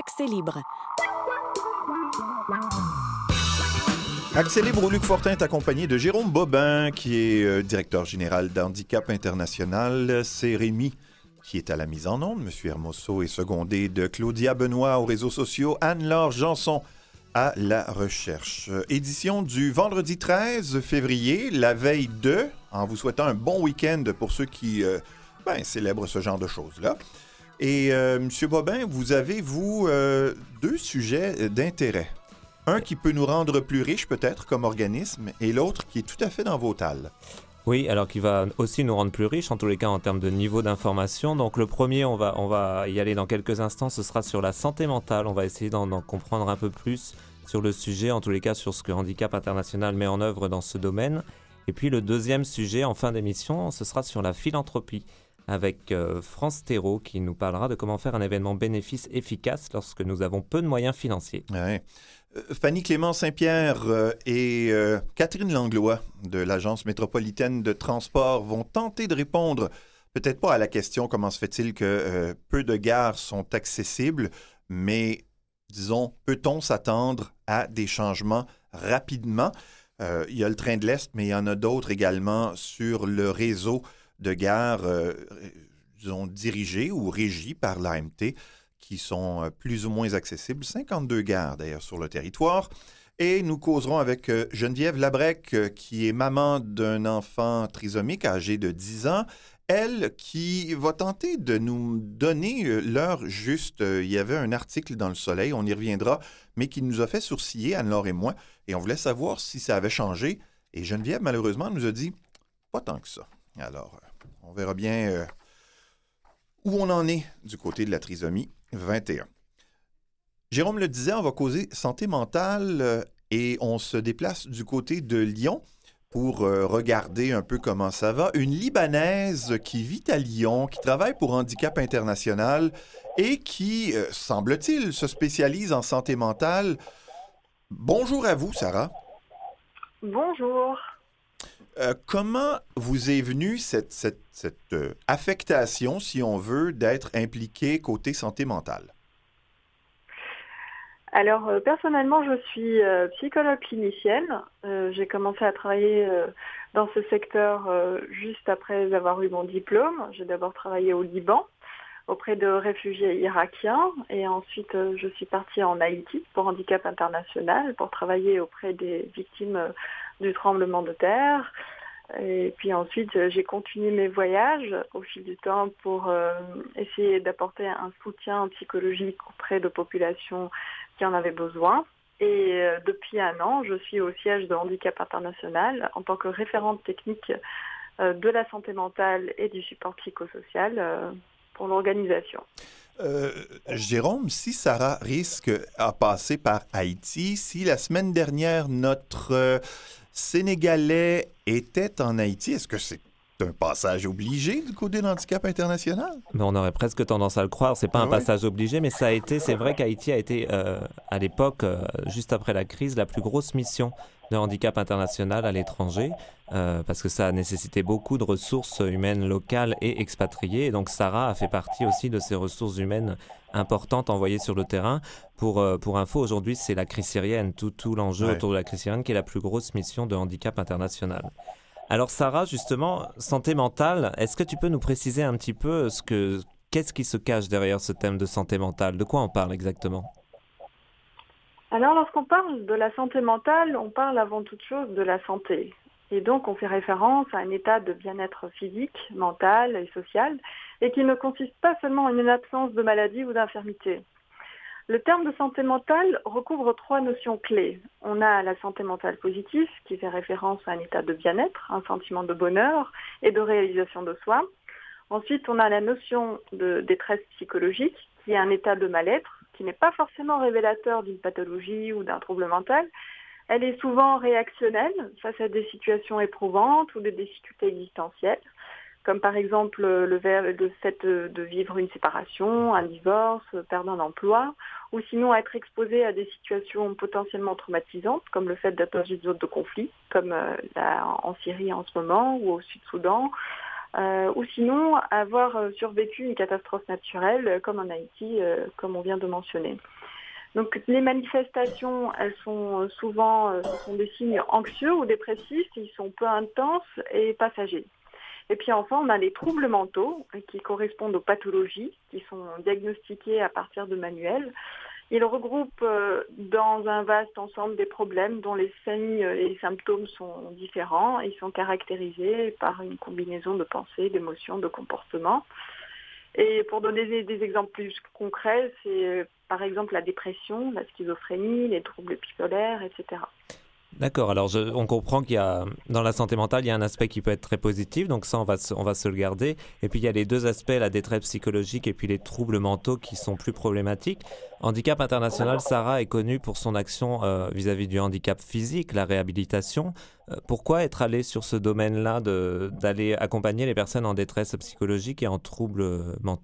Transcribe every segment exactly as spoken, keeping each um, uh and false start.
Accès libre. Accès libre où Luc Fortin est accompagné de Jérôme Bobin, qui est euh, directeur général d'Handicap International. C'est Rémi qui est à la mise en onde. Monsieur Hermoso est secondé de Claudia Benoît aux réseaux sociaux. Anne-Laure Janson à la recherche. Euh, édition du vendredi treize février, la veille de, en vous souhaitant un bon week-end pour ceux qui euh, ben, célèbrent ce genre de choses-là. Et euh, Monsieur Bobin, vous avez, vous, euh, deux sujets d'intérêt. Un qui peut nous rendre plus riches, peut-être, comme organisme, et l'autre qui est tout à fait dans vos talles. Oui, alors qui va aussi nous rendre plus riches, en tous les cas en termes de niveau d'information. Donc le premier, on va, on va y aller dans quelques instants, ce sera sur la santé mentale. On va essayer d'en, d'en comprendre un peu plus sur le sujet, en tous les cas sur ce que Handicap International met en œuvre dans ce domaine. Et puis le deuxième sujet, en fin d'émission, ce sera sur la philanthropie, avec euh, France Thérault qui nous parlera de comment faire un événement bénéfice efficace lorsque nous avons peu de moyens financiers. Ouais. Fanny Clément-Saint-Pierre euh, et euh, Catherine Langlois de l'Agence métropolitaine de transport vont tenter de répondre, peut-être pas à la question comment se fait-il que euh, peu de gares sont accessibles, mais disons, peut-on s'attendre à des changements rapidement? Euh, il y a le train de l'Est, mais il y en a d'autres également sur le réseau de gares, euh, disons, dirigées ou régies par l'A M T, qui sont plus ou moins accessibles. cinquante-deux gares, d'ailleurs, sur le territoire. Et nous causerons avec Geneviève Labrec, qui est maman d'un enfant trisomique âgé de dix ans. Elle qui va tenter de nous donner l'heure juste. Il y avait un article dans Le Soleil, on y reviendra, mais qui nous a fait sourciller, Anne-Laure et moi, et on voulait savoir si ça avait changé. Et Geneviève, malheureusement, nous a dit pas tant que ça. Alors, on verra bien euh, où on en est du côté de la trisomie vingt et un. Jérôme le disait, on va causer santé mentale euh, et on se déplace du côté de Lyon pour euh, regarder un peu comment ça va. Une Libanaise qui vit à Lyon, qui travaille pour Handicap International et qui, euh, semble-t-il, se spécialise en santé mentale. Bonjour à vous, Sarah. Bonjour. Euh, comment vous est venue cette, cette, cette euh, affectation, si on veut, d'être impliqué côté santé mentale? Alors, euh, personnellement, je suis euh, psychologue clinicienne. Euh, j'ai commencé à travailler euh, dans ce secteur euh, juste après avoir eu mon diplôme. J'ai d'abord travaillé au Liban auprès de réfugiés irakiens et ensuite euh, je suis partie en Haïti pour Handicap International pour travailler auprès des victimes euh, du tremblement de terre. Et puis ensuite, j'ai continué mes voyages au fil du temps pour euh, essayer d'apporter un soutien psychologique auprès de populations qui en avaient besoin. Et euh, depuis un an, je suis au siège de Handicap International en tant que référente technique euh, de la santé mentale et du support psychosocial euh, pour l'organisation. Euh, Jérôme, si Sarah risque à passer par Haïti, si la semaine dernière, notre euh, Sénégalais était en Haïti, est-ce que c'est un passage obligé du côté de l'Handicap International? Mais on aurait presque tendance à le croire, c'est pas Ah un ouais? passage obligé, mais ça a été, c'est vrai qu'Haïti a été, euh, à l'époque, euh, juste après la crise, la plus grosse mission de Handicap International à l'étranger, euh, parce que ça a nécessité beaucoup de ressources humaines locales et expatriées. Et donc Sarah a fait partie aussi de ces ressources humaines importantes envoyées sur le terrain. Pour, euh, pour info, aujourd'hui, c'est la crise syrienne, tout, tout l'enjeu Ouais. autour de la crise syrienne qui est la plus grosse mission de Handicap International. Alors Sarah, justement, santé mentale, est-ce que tu peux nous préciser un petit peu ce que, qu'est-ce qui se cache derrière ce thème de santé mentale? De quoi on parle exactement? Alors, lorsqu'on parle de la santé mentale, on parle avant toute chose de la santé. Et donc, on fait référence à un état de bien-être physique, mental et social, et qui ne consiste pas seulement en une absence de maladie ou d'infirmité. Le terme de santé mentale recouvre trois notions clés. On a la santé mentale positive, qui fait référence à un état de bien-être, un sentiment de bonheur et de réalisation de soi. Ensuite, on a la notion de détresse psychologique, qui est un état de mal-être, qui n'est pas forcément révélateur d'une pathologie ou d'un trouble mental. Elle est souvent réactionnelle face à des situations éprouvantes ou des difficultés existentielles, comme par exemple le, le fait de vivre une séparation, un divorce, perdre un emploi, ou sinon être exposé à des situations potentiellement traumatisantes, comme le fait d'être dans une zone de conflit, comme euh, là, en Syrie en ce moment, ou au Sud-Soudan, euh, ou sinon avoir euh, survécu une catastrophe naturelle, euh, comme en Haïti, euh, comme on vient de mentionner. Donc les manifestations, elles sont souvent, euh, ce sont des signes anxieux ou dépressifs, ils sont peu intenses et passagers. Et puis enfin, on a les troubles mentaux qui correspondent aux pathologies, qui sont diagnostiquées à partir de manuels. Ils regroupent euh, dans un vaste ensemble des problèmes dont les signes et les symptômes sont différents. Ils sont caractérisés par une combinaison de pensées, d'émotions, de comportements. Et pour donner des, des exemples plus concrets, c'est euh, par exemple la dépression, la schizophrénie, les troubles bipolaires, et cetera. D'accord, alors je, on comprend qu'il y a, dans la santé mentale, il y a un aspect qui peut être très positif, donc ça on va, se, on va se le garder. Et puis il y a les deux aspects, la détresse psychologique et puis les troubles mentaux qui sont plus problématiques. Handicap International, Sarah est connue pour son action euh, vis-à-vis du handicap physique, la réhabilitation. Euh, pourquoi être allé sur ce domaine-là, de, d'aller accompagner les personnes en détresse psychologique et en troubles euh, mentaux ?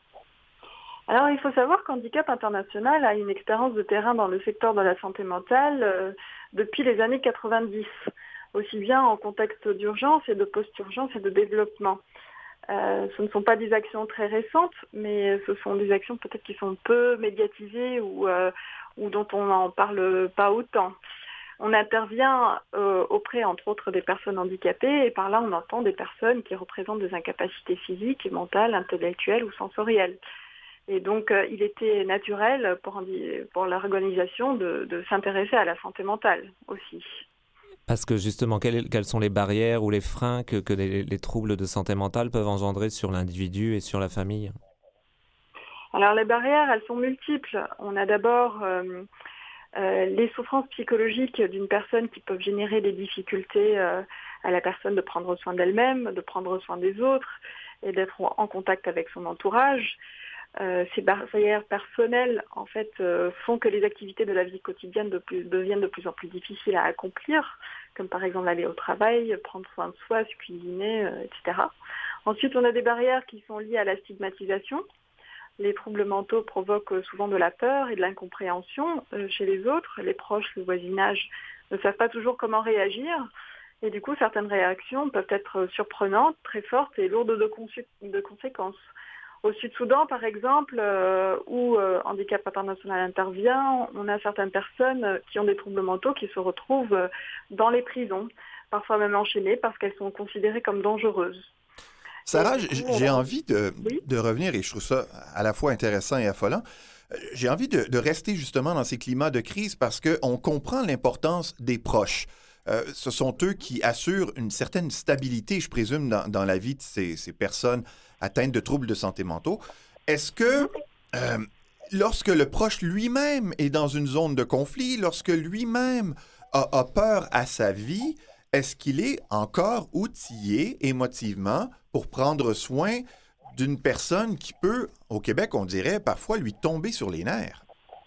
Alors, il faut savoir qu'Handicap International a une expérience de terrain dans le secteur de la santé mentale euh, depuis les années quatre-vingt-dix, aussi bien en contexte d'urgence et de post-urgence et de développement. Euh, ce ne sont pas des actions très récentes, mais ce sont des actions peut-être qui sont peu médiatisées ou, euh, ou dont on n'en parle pas autant. On intervient euh, auprès, entre autres, des personnes handicapées, et par là, on entend des personnes qui représentent des incapacités physiques, mentales, intellectuelles ou sensorielles. Et donc, euh, il était naturel pour, pour l'organisation de, de s'intéresser à la santé mentale aussi. Parce que justement, quelles, quelles sont les barrières ou les freins que, que les, les troubles de santé mentale peuvent engendrer sur l'individu et sur la famille ? Alors, les barrières, elles sont multiples. On a d'abord euh, euh, les souffrances psychologiques d'une personne qui peuvent générer des difficultés euh, à la personne de prendre soin d'elle-même, de prendre soin des autres et d'être en contact avec son entourage. Euh, ces barrières personnelles, en fait, euh, font que les activités de la vie quotidienne de plus, deviennent de plus en plus difficiles à accomplir, comme par exemple aller au travail, prendre soin de soi, se cuisiner, euh, et cetera. Ensuite, on a des barrières qui sont liées à la stigmatisation. Les troubles mentaux provoquent souvent de la peur et de l'incompréhension euh, chez les autres. Les proches, le voisinage ne savent pas toujours comment réagir. Et du coup, certaines réactions peuvent être surprenantes, très fortes et lourdes de, consu- de conséquences. Au Sud-Soudan, par exemple, euh, où euh, Handicap International intervient, on a certaines personnes qui ont des troubles mentaux qui se retrouvent euh, dans les prisons, parfois même enchaînées parce qu'elles sont considérées comme dangereuses. Sarah, coup, j'ai on... envie de, oui? de revenir, et je trouve ça à la fois intéressant et affolant. J'ai envie de, de rester justement dans ces climats de crise parce qu'on comprend l'importance des proches. Euh, ce sont eux qui assurent une certaine stabilité, je présume, dans, dans la vie de ces, ces personnes atteintes de troubles de santé mentaux. Est-ce que euh, lorsque le proche lui-même est dans une zone de conflit, lorsque lui-même a, a peur à sa vie, est-ce qu'il est encore outillé émotivement pour prendre soin d'une personne qui peut, au Québec, on dirait, parfois lui tomber sur les nerfs?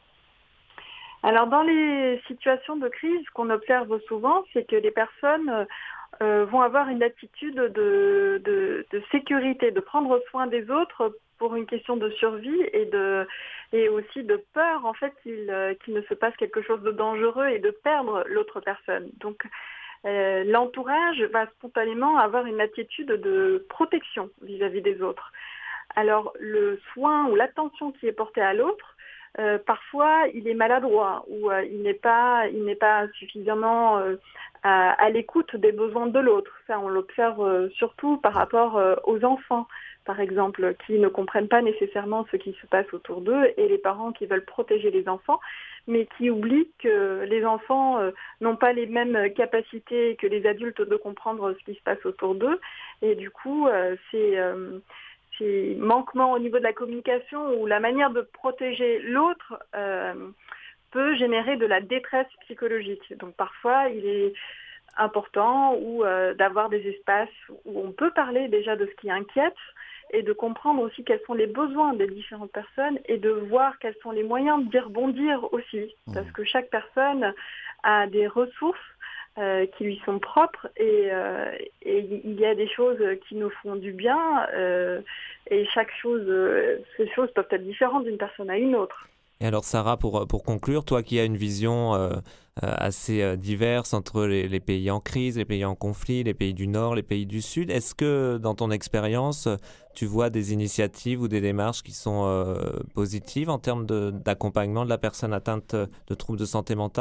Alors, dans les situations de crise, ce qu'on observe souvent, c'est que les personnes euh, vont avoir une attitude de, de, de sécurité, de prendre soin des autres pour une question de survie et, de, et aussi de peur, en fait, qu'il, qu'il ne se passe quelque chose de dangereux et de perdre l'autre personne. Donc, euh, l'entourage va spontanément avoir une attitude de protection vis-à-vis des autres. Alors, le soin ou l'attention qui est portée à l'autre, Euh, parfois, il est maladroit ou euh, il n'est pas, il n'est pas suffisamment euh, à, à l'écoute des besoins de l'autre. Ça, on l'observe euh, surtout par rapport euh, aux enfants, par exemple, qui ne comprennent pas nécessairement ce qui se passe autour d'eux, et les parents qui veulent protéger les enfants, mais qui oublient que les enfants euh, n'ont pas les mêmes capacités que les adultes de comprendre ce qui se passe autour d'eux. Et du coup, euh, c'est... Euh, Ces manquements au niveau de la communication ou la manière de protéger l'autre euh, peut générer de la détresse psychologique. Donc parfois, il est important ou, euh, d'avoir des espaces où on peut parler déjà de ce qui inquiète et de comprendre aussi quels sont les besoins des différentes personnes et de voir quels sont les moyens d'y rebondir aussi. Parce que chaque personne a des ressources Euh, qui lui sont propres et, euh, et il y a des choses qui nous font du bien euh, et chaque chose, euh, ces choses peuvent être différentes d'une personne à une autre. Et alors Sarah, pour, pour conclure, toi qui as une vision euh, assez euh, diverse entre les, les pays en crise, les pays en conflit, les pays du Nord, les pays du Sud, est-ce que dans ton expérience, tu vois des initiatives ou des démarches qui sont euh, positives en termes de, d'accompagnement de la personne atteinte de troubles de santé mentale ?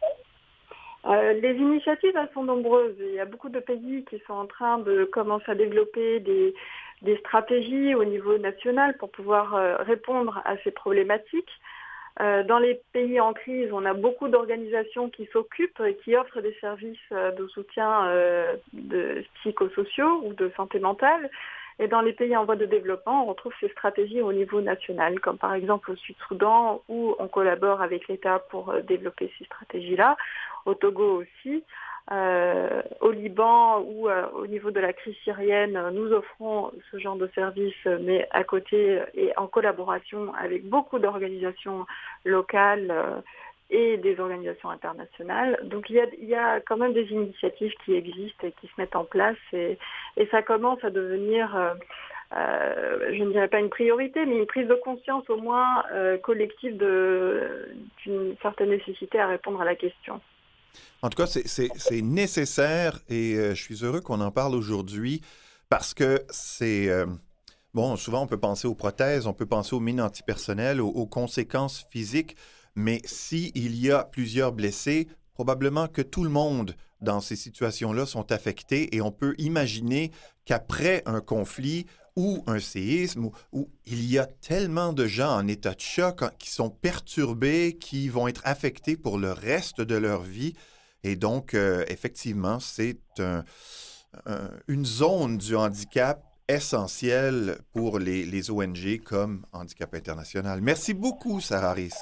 Euh, les initiatives, elles sont nombreuses. Il y a beaucoup de pays qui sont en train de commencer à développer des, des stratégies au niveau national pour pouvoir euh, répondre à ces problématiques. Euh, dans les pays en crise, on a beaucoup d'organisations qui s'occupent et qui offrent des services euh, de soutien euh, de psychosociaux ou de santé mentale. Et dans les pays en voie de développement, on retrouve ces stratégies au niveau national, comme par exemple au Sud-Soudan, où on collabore avec l'État pour euh, développer ces stratégies-là, au Togo aussi. Euh, au Liban ou euh, au niveau de la crise syrienne, nous offrons ce genre de services, mais à côté et en collaboration avec beaucoup d'organisations locales euh, et des organisations internationales. Donc il y a, il y a quand même des initiatives qui existent et qui se mettent en place et, et ça commence à devenir, euh, euh, je ne dirais pas une priorité, mais une prise de conscience au moins euh, collective de, d'une certaine nécessité à répondre à la question. En tout cas, c'est, c'est, c'est nécessaire et euh, je suis heureux qu'on en parle aujourd'hui parce que c'est... Euh, bon, souvent on peut penser aux prothèses, on peut penser aux mines antipersonnelles, aux, aux conséquences physiques, mais s'il y a plusieurs blessés, probablement que tout le monde dans ces situations-là sont affectés et on peut imaginer qu'après un conflit ou un séisme, où, où il y a tellement de gens en état de choc qui sont perturbés, qui vont être affectés pour le reste de leur vie. Et donc, euh, effectivement, c'est un, un, une zone du handicap essentielle pour les, les O N G comme Handicap International. Merci beaucoup, Sarah Risk.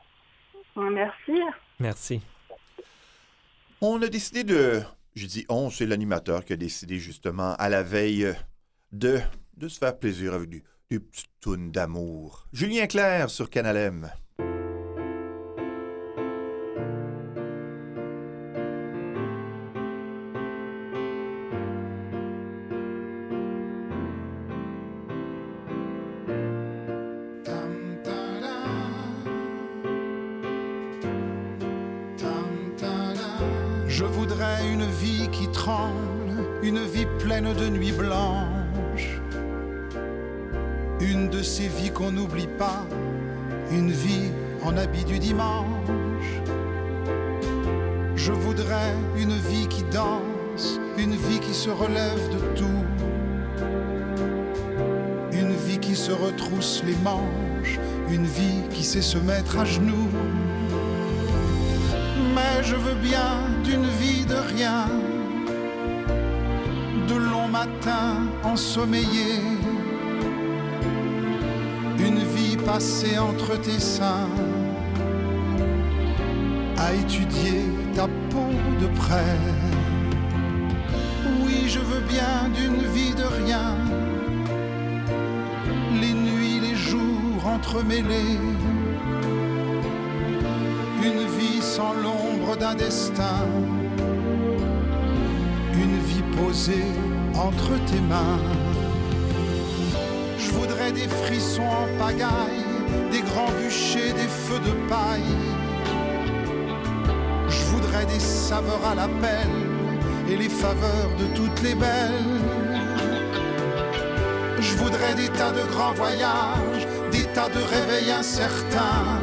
Merci. Merci. On a décidé de... Je dis on, c'est l'animateur qui a décidé justement à la veille de... de se faire plaisir avec des, des petites tounes d'amour. Julien Clerc sur Canal M. Je voudrais une vie qui tremble, une vie pleine de nuits blanches. Une de ces vies qu'on n'oublie pas, une vie en habit du dimanche. Je voudrais une vie qui danse, une vie qui se relève de tout. Une vie qui se retrousse les manches, une vie qui sait se mettre à genoux. Mais je veux bien d'une vie de rien, de longs matins ensommeillés, une vie passée entre tes seins, à étudier ta peau de près. Oui, je veux bien d'une vie de rien, les nuits, les jours entremêlés, une vie sans l'ombre d'un destin, une vie posée entre tes mains. Je voudrais des frissons en pagaille, des grands bûchers, des feux de paille. Je voudrais des saveurs à la pelle et les faveurs de toutes les belles. Je voudrais des tas de grands voyages, des tas de réveils incertains.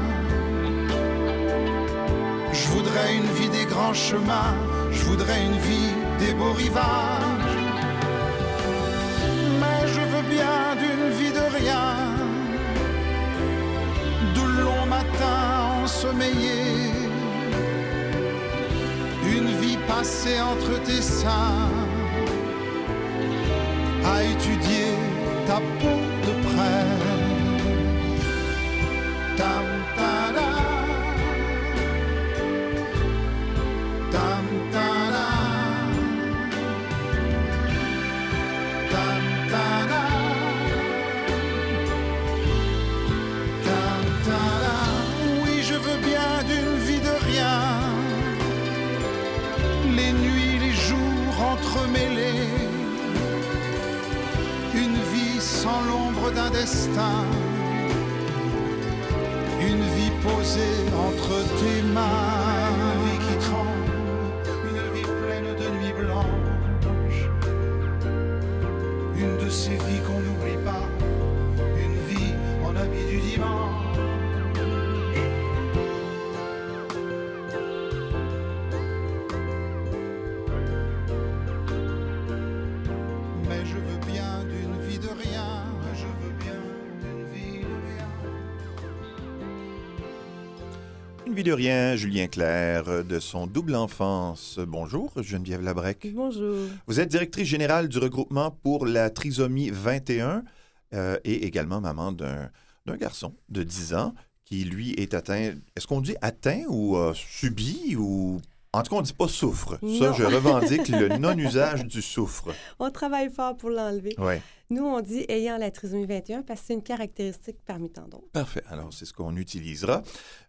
Je voudrais une vie des grands chemins, je voudrais une vie des beaux rivages. Mais je veux bien d'une vie de rien, de longs matins ensommeillés, une vie passée entre tes seins, à étudier ta peau de près. Tam, ta-da. Les nuits, les jours entremêlés, une vie sans l'ombre d'un destin, une vie posée entre tes mains. Une vie qui tremble, une vie pleine de nuits blanches. Une de ces vies qu'on n'oublie pas, une vie en habit du dimanche. Mais je veux bien d'une vie de rien, je veux bien d'une vie de rien. Une vie de rien, Julien Clerc, de son double enfance. Bonjour, Geneviève Labrec. Bonjour. Vous êtes directrice générale du regroupement pour la trisomie vingt et un euh, et également maman d'un, d'un garçon de dix ans qui, lui, est atteint... Est-ce qu'on dit atteint ou euh, subi ou... En tout cas, on ne dit pas souffre. Non. Ça, je revendique le non-usage du souffre. On travaille fort pour l'enlever. Oui. Nous, on dit ayant la trisomie vingt et un parce que c'est une caractéristique parmi tant d'autres. Parfait. Alors, c'est ce qu'on utilisera.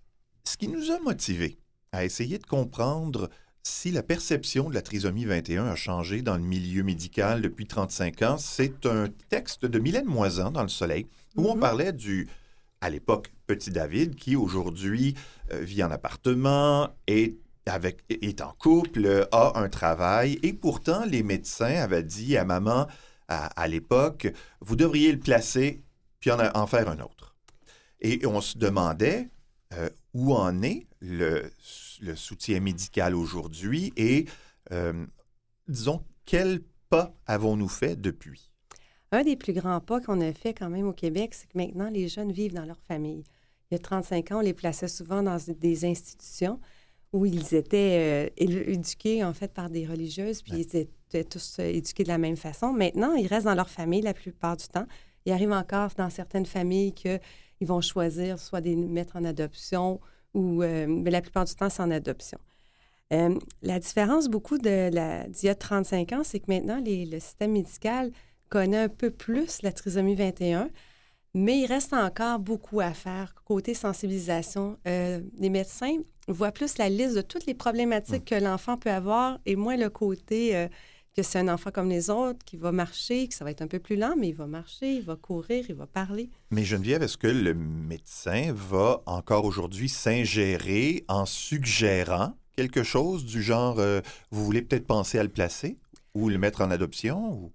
Ce qui nous a motivés à essayer de comprendre si la perception de la trisomie vingt et un a changé dans le milieu médical depuis trente-cinq ans, c'est un texte de Mylène Moisan dans Le Soleil, où on Mhm. parlait du, à l'époque, petit David, qui aujourd'hui euh, vit en appartement, est, avec, est en couple, a un travail, et pourtant, les médecins avaient dit à maman, à, à l'époque, vous devriez le placer, puis en, en faire un autre. Et on se demandait euh, où en est le, le soutien médical aujourd'hui et, euh, disons, quels pas avons-nous fait depuis? Un des plus grands pas qu'on a fait quand même au Québec, c'est que maintenant, les jeunes vivent dans leur famille. Il y a trente-cinq ans, on les plaçait souvent dans des institutions où ils étaient euh, éle- éduqués, en fait, par des religieuses, puis Ouais. ils étaient tous euh, éduqués de la même façon. Maintenant, ils restent dans leur famille la plupart du temps. Il arrive encore dans certaines familles qu'ils vont choisir soit de les mettre en adoption ou, euh, mais la plupart du temps, c'est en adoption. Euh, la différence beaucoup de la, d'il y a trente-cinq ans, c'est que maintenant, les- le système médical connaît un peu plus la trisomie vingt et un, mais il reste encore beaucoup à faire côté sensibilisation. Euh, les médecins voient plus la liste de toutes les problématiques que l'enfant peut avoir et moins le côté euh, que c'est un enfant comme les autres, qui va marcher, que ça va être un peu plus lent, mais il va marcher, il va courir, il va parler. Mais Geneviève, est-ce que le médecin va encore aujourd'hui s'ingérer en suggérant quelque chose du genre, euh, vous voulez peut-être penser à le placer ou le mettre en adoption? Ou...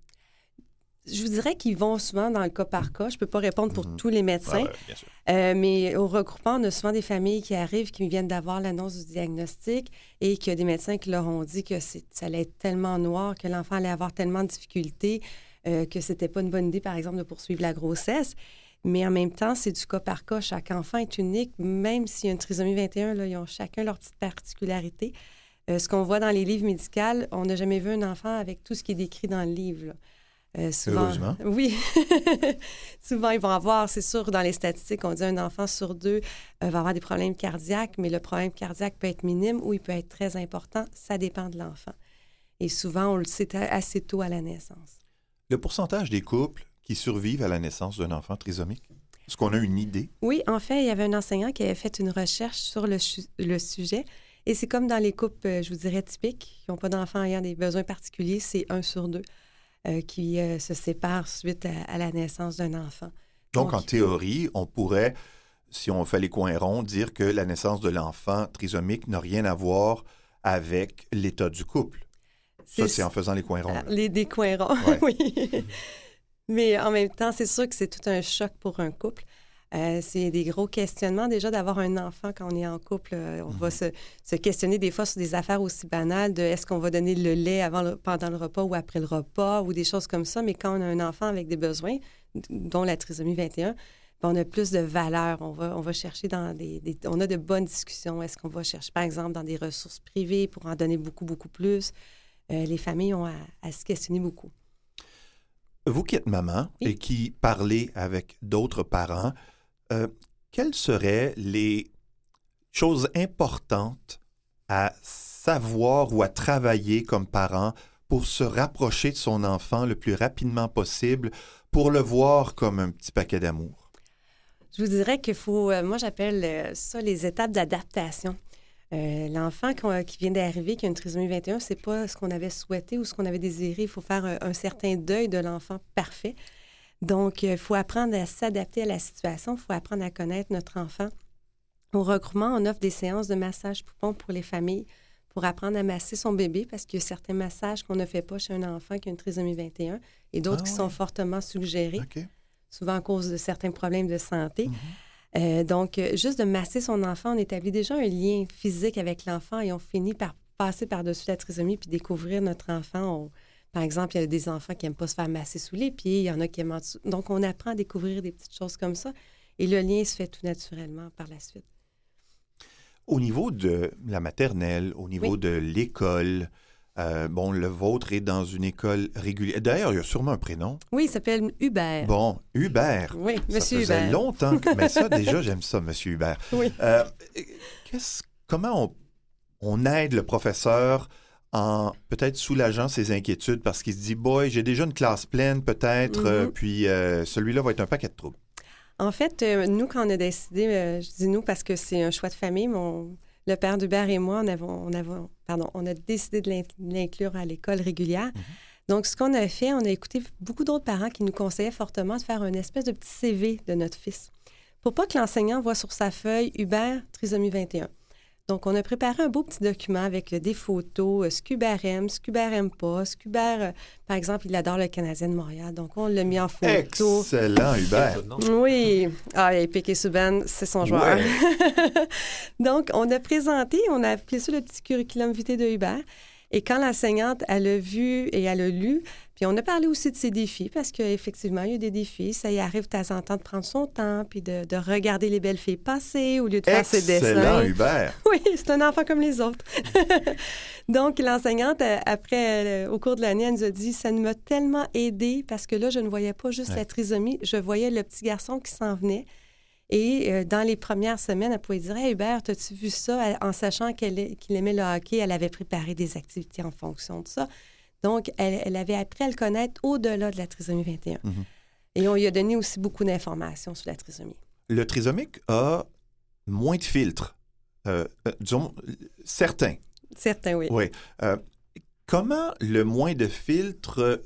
Je vous dirais qu'ils vont souvent dans le cas par cas. Je ne peux pas répondre pour Mhm. tous les médecins. Ah ouais, bien sûr. Euh, mais au regroupement, on a souvent des familles qui arrivent, qui viennent d'avoir l'annonce du diagnostic et qu'il y a des médecins qui leur ont dit que c'est, ça allait être tellement noir, que l'enfant allait avoir tellement de difficultés, euh, que c'était pas une bonne idée, par exemple, de poursuivre la grossesse. Mais en même temps, c'est du cas par cas. Chaque enfant est unique, même s'il y a une trisomie vingt et un, là, ils ont chacun leur petite particularité. Euh, ce qu'on voit dans les livres médicaux, on n'a jamais vu un enfant avec tout ce qui est décrit dans le livre, là. Euh, souvent, Heureusement. Oui. Souvent, ils vont avoir, c'est sûr, dans les statistiques, on dit un enfant sur deux euh, va avoir des problèmes cardiaques, mais le problème cardiaque peut être minime ou il peut être très important. Ça dépend de l'enfant. Et souvent, on le sait assez tôt à la naissance. Le pourcentage des couples qui survivent à la naissance d'un enfant trisomique, est-ce qu'on a une idée? Oui, en fait, il y avait un enseignant qui avait fait une recherche sur le, chu- le sujet. Et c'est comme dans les couples, euh, je vous dirais, typiques, qui n'ont pas d'enfants ayant des besoins particuliers, c'est un sur deux. Euh, qui euh, se séparent suite à, à la naissance d'un enfant. Donc, Donc, en théorie, on pourrait, si on fait les coins ronds, dire que la naissance de l'enfant trisomique n'a rien à voir avec l'état du couple. Ça, c'est en faisant les coins ronds. là. Les, des coins ronds, Ouais. oui. Mais en même temps, c'est sûr que c'est tout un choc pour un couple. Euh, c'est des gros questionnements. Déjà, d'avoir un enfant quand on est en couple, euh, on va se, se questionner des fois sur des affaires aussi banales de est-ce qu'on va donner le lait avant le- pendant le repas ou après le repas ou des choses comme ça. Mais quand on a un enfant avec des besoins, dont la trisomie vingt et un, ben, on a plus de valeur. On va, on va chercher dans des, des... On a de bonnes discussions. Est-ce qu'on va chercher, par exemple, dans des ressources privées pour en donner beaucoup, beaucoup plus? Euh, les familles ont à, à se questionner beaucoup. Vous qui êtes maman Oui. et qui parlez avec d'autres parents, euh, quelles seraient les choses importantes à savoir ou à travailler comme parent pour se rapprocher de son enfant le plus rapidement possible pour le voir comme un petit paquet d'amour? Je vous dirais qu'il faut, euh, moi j'appelle euh, ça les étapes d'adaptation. Euh, l'enfant qu'on- qui vient d'arriver, qui a une trisomie vingt et un, c'est pas ce qu'on avait souhaité ou ce qu'on avait désiré. Il faut faire un, un certain deuil de l'enfant parfait. Donc, il faut apprendre à s'adapter à la situation. Il faut apprendre à connaître notre enfant Au regroupement, on offre des séances de massage poupon pour les familles pour apprendre à masser son bébé parce qu'il y a certains massages qu'on ne fait pas chez un enfant qui a une trisomie vingt et un et d'autres Ah, qui oui. sont fortement suggérés, OK. souvent à cause de certains problèmes de santé. Mm-hmm. Euh, donc, euh, juste de masser son enfant, on établit déjà un lien physique avec l'enfant et on finit par passer par-dessus la trisomie puis découvrir notre enfant. On- Par exemple, il y a des enfants qui n'aiment pas se faire masser sous les pieds, il y en a qui aiment en dessous. Donc, on apprend à découvrir des petites choses comme ça et le lien se fait tout naturellement par la suite. Au niveau de la maternelle, au niveau Oui. de l'école, euh, bon, le vôtre est dans une école régulière. D'ailleurs, il y a sûrement un prénom. Oui, il s'appelle Hubert. Bon, Hubert. Oui, Ça Monsieur faisait Hubert. longtemps. que- Mais ça, déjà, j'aime ça, Monsieur Hubert. Oui. Euh, qu'est-ce- comment on, on aide le professeur en peut-être soulageant ses inquiétudes parce qu'il se dit, boy, j'ai déjà une classe pleine peut-être, Mhm. euh, puis euh, celui-là va être un paquet de troubles. En fait, euh, nous, quand on a décidé, euh, je dis nous parce que c'est un choix de famille, mon, le père d'Hubert et moi, on, avons, on, avons, pardon, on a décidé de l'in- l'inclure à l'école régulière. Mm-hmm. Donc, ce qu'on a fait, on a écouté beaucoup d'autres parents qui nous conseillaient fortement de faire une espèce de petit C V de notre fils pour pas que l'enseignant voit sur sa feuille Hubert, trisomie vingt et un. Donc, on a préparé un beau petit document avec euh, des photos, euh, ce qu'Hubert aime, ce qu'Hubert aime pas, ce qu'Hubert, euh, par exemple, il adore le Canadien de Montréal, donc on l'a mis en photo. Excellent, Hubert. Étonnant. Oui. Ah, et Piqué Souban, c'est son joueur. Ouais. Donc, on a présenté, on a appelé ça le petit curriculum vitae de Hubert. Et quand l'enseignante, elle a vu et elle a lu, puis on a parlé aussi de ses défis, parce qu'effectivement, il y a des défis. Ça y arrive de temps en temps de prendre son temps, puis de, de regarder les belles filles passer au lieu de faire ses dessins. Excellent, Hubert. Oui, c'est un enfant comme les autres. Donc, l'enseignante, euh, après, euh, au cours de l'année, elle nous a dit, ça nous m'a tellement aidé parce que là, je ne voyais pas juste Ouais. la trisomie, je voyais le petit garçon qui s'en venait. Et euh, dans les premières semaines, elle pouvait dire, hey, Hubert, as-tu vu ça? Elle- en sachant qu'elle, est- qu'il aimait le hockey, elle avait préparé des activités en fonction de ça. Donc, elle, elle avait appris à le connaître au-delà de la trisomie vingt et un. Mhm. Et on lui a donné aussi beaucoup d'informations sur la trisomie. Le trisomique a moins de filtres. Euh, euh, disons, certains. Certains, oui. Oui. Euh, comment le moins de filtres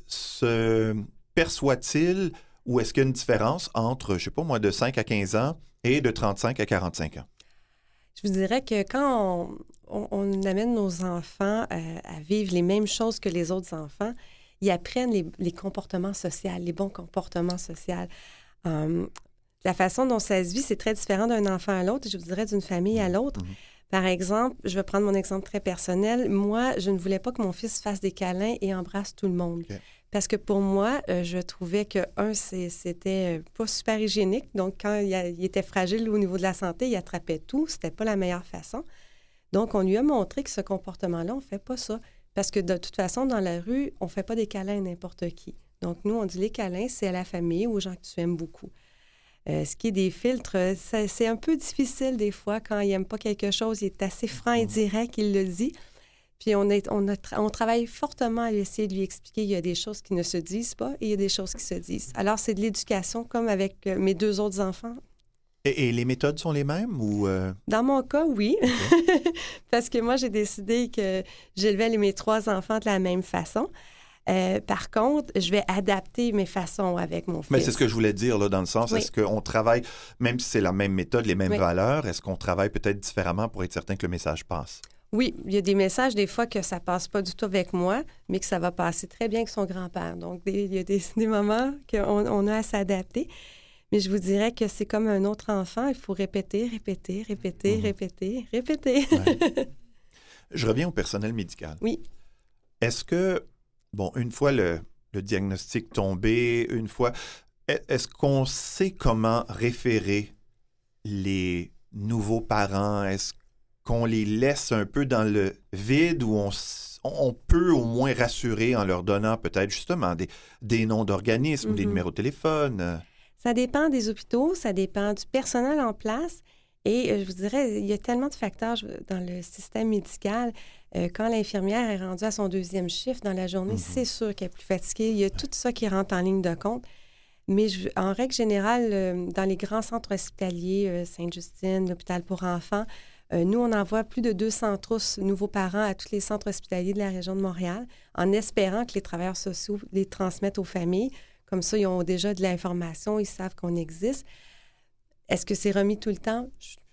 se perçoit-il ou est-ce qu'il y a une différence entre, je sais pas moi, de cinq à quinze ans et de trente-cinq à quarante-cinq ans? Je vous dirais que quand on, on- on amène nos enfants euh, à vivre les mêmes choses que les autres enfants, ils apprennent les, les comportements sociaux, les bons comportements sociaux. Hum, la façon dont ça se vit, c'est très différent d'un enfant à l'autre, et je vous dirais d'une famille à l'autre. Mhm. Par exemple, je vais prendre mon exemple très personnel. Moi, je ne voulais pas que mon fils fasse des câlins et embrasse tout le monde. OK. Parce que pour moi, euh, je trouvais que, un, c'est- c'était euh, pas super hygiénique. Donc, quand il, a- il était fragile au niveau de la santé, il attrapait tout. C'était pas la meilleure façon. Donc, on lui a montré que ce comportement-là, on ne fait pas ça. Parce que de toute façon, dans la rue, on ne fait pas des câlins à n'importe qui. Donc, nous, on dit les câlins, c'est à la famille ou aux gens que tu aimes beaucoup. Euh, ce qui est des filtres, euh, ça- c'est un peu difficile des fois quand il n'aime pas quelque chose. Il est assez franc et direct, il le dit. Puis on, est, on, a tra- on travaille fortement à essayer de lui expliquer qu'il y a des choses qui ne se disent pas et il y a des choses qui se disent. Alors, c'est de l'éducation comme avec euh, mes deux autres enfants. Et, et les méthodes sont les mêmes ou... euh, Dans mon cas, oui. Parce que moi, j'ai décidé que j'élevais les- mes trois enfants de la même façon. Euh, par contre, je vais adapter mes façons avec mon fils. Mais c'est ce que je voulais dire, là, dans le sens, Oui. est-ce qu'on travaille, même si c'est la même méthode, les mêmes Oui. valeurs, est-ce qu'on travaille peut-être différemment pour être certain que le message passe? Oui, il y a des messages des fois que ça passe pas du tout avec moi, mais que ça va passer très bien avec son grand-père. Donc, des- il y a des, des moments qu'on on a à s'adapter. Mais je vous dirais que c'est comme un autre enfant. Il faut répéter, répéter, répéter, Mhm. répéter, répéter. Ouais. Je reviens au personnel médical. Oui. Est-ce que, bon, une fois le, le diagnostic tombé, une fois, est- est-ce qu'on sait comment référer les nouveaux parents? Est-ce qu'on les laisse un peu dans le vide ou on, s- on peut au moins rassurer en leur donnant peut-être justement des, des noms d'organismes, des Mhm. numéros de téléphone? Ça dépend des hôpitaux, ça dépend du personnel en place. Et euh, je vous dirais, il y a tellement de facteurs je- dans le système médical. Euh, quand l'infirmière est rendue à son deuxième chiffre dans la journée, Mhm. c'est sûr qu'elle est plus fatiguée. Il y a tout ça qui rentre en ligne de compte. Mais je- en règle générale, euh, dans les grands centres hospitaliers, euh, Sainte-Justine, l'hôpital pour enfants, euh, nous, on envoie plus de deux cents trousses nouveaux parents à tous les centres hospitaliers de la région de Montréal, en espérant que les travailleurs sociaux les transmettent aux familles. Comme ça, ils ont déjà de l'information, ils savent qu'on existe. Est-ce que c'est remis tout le temps? Je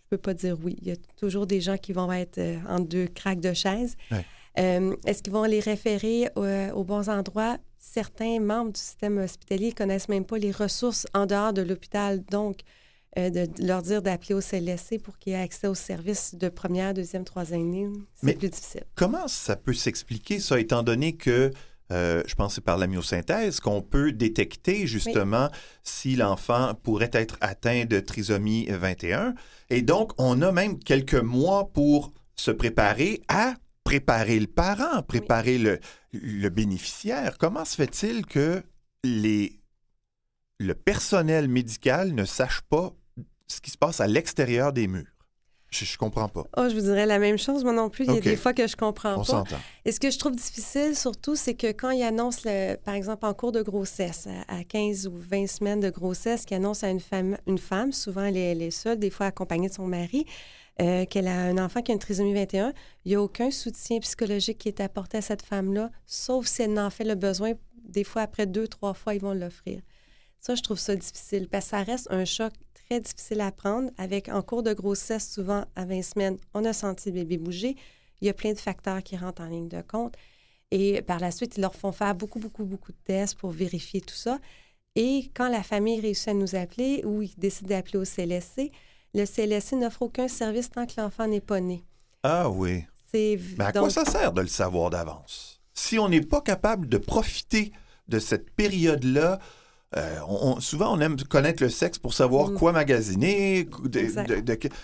peux pas dire oui. Il y a toujours des gens qui vont être euh, en deux craques de chaise. Ouais. Euh, est-ce qu'ils vont les référer euh, aux bons endroits? Certains membres du système hospitalier ne connaissent même pas les ressources en dehors de l'hôpital. Donc, euh, de, de leur dire d'appeler au C L S C pour qu'il y ait accès aux services de première, deuxième, troisième ligne, c'est Mais plus difficile. Comment ça peut s'expliquer, ça, étant donné que, euh, je pense que c'est par la myosynthèse qu'on peut détecter justement oui. si l'enfant pourrait être atteint de trisomie vingt et un. Et donc, on a même quelques mois pour se préparer à préparer le parent, préparer oui. le, le bénéficiaire. Comment se fait-il que les, le personnel médical ne sache pas ce qui se passe à l'extérieur des murs? Je ne comprends pas. Oh, je vous dirais la même chose. Moi non plus, il y a okay. des fois que je ne comprends On pas. s'entend. Et ce que je trouve difficile, surtout, c'est que quand ils annoncent, le, par exemple, en cours de grossesse, à quinze ou vingt semaines de grossesse, qu'ils annoncent à une femme, une femme, souvent elle est, elle est seule, des fois accompagnée de son mari, Euh, qu'elle a un enfant qui a une trisomie vingt et un, il n'y a aucun soutien psychologique qui est apporté à cette femme-là, sauf si elle en fait le besoin. Des fois, après deux, trois fois, ils vont l'offrir. Ça, je trouve ça difficile, parce que ça reste un choc très difficile à prendre. Avec, en cours de grossesse, souvent, à vingt semaines, on a senti le bébé bouger. Il y a plein de facteurs qui rentrent en ligne de compte. Et par la suite, ils leur font faire beaucoup, beaucoup, beaucoup de tests pour vérifier tout ça. Et quand la famille réussit à nous appeler ou ils décident d'appeler au C L S C, le C L S C n'offre aucun service tant que l'enfant n'est pas né. Ah oui. C'est... Mais à donc... quoi ça sert de le savoir d'avance? Si on n'est pas capable de profiter de cette période-là, euh, on, on, souvent on aime connaître le sexe pour savoir mm. quoi magasiner. De, de, de, de...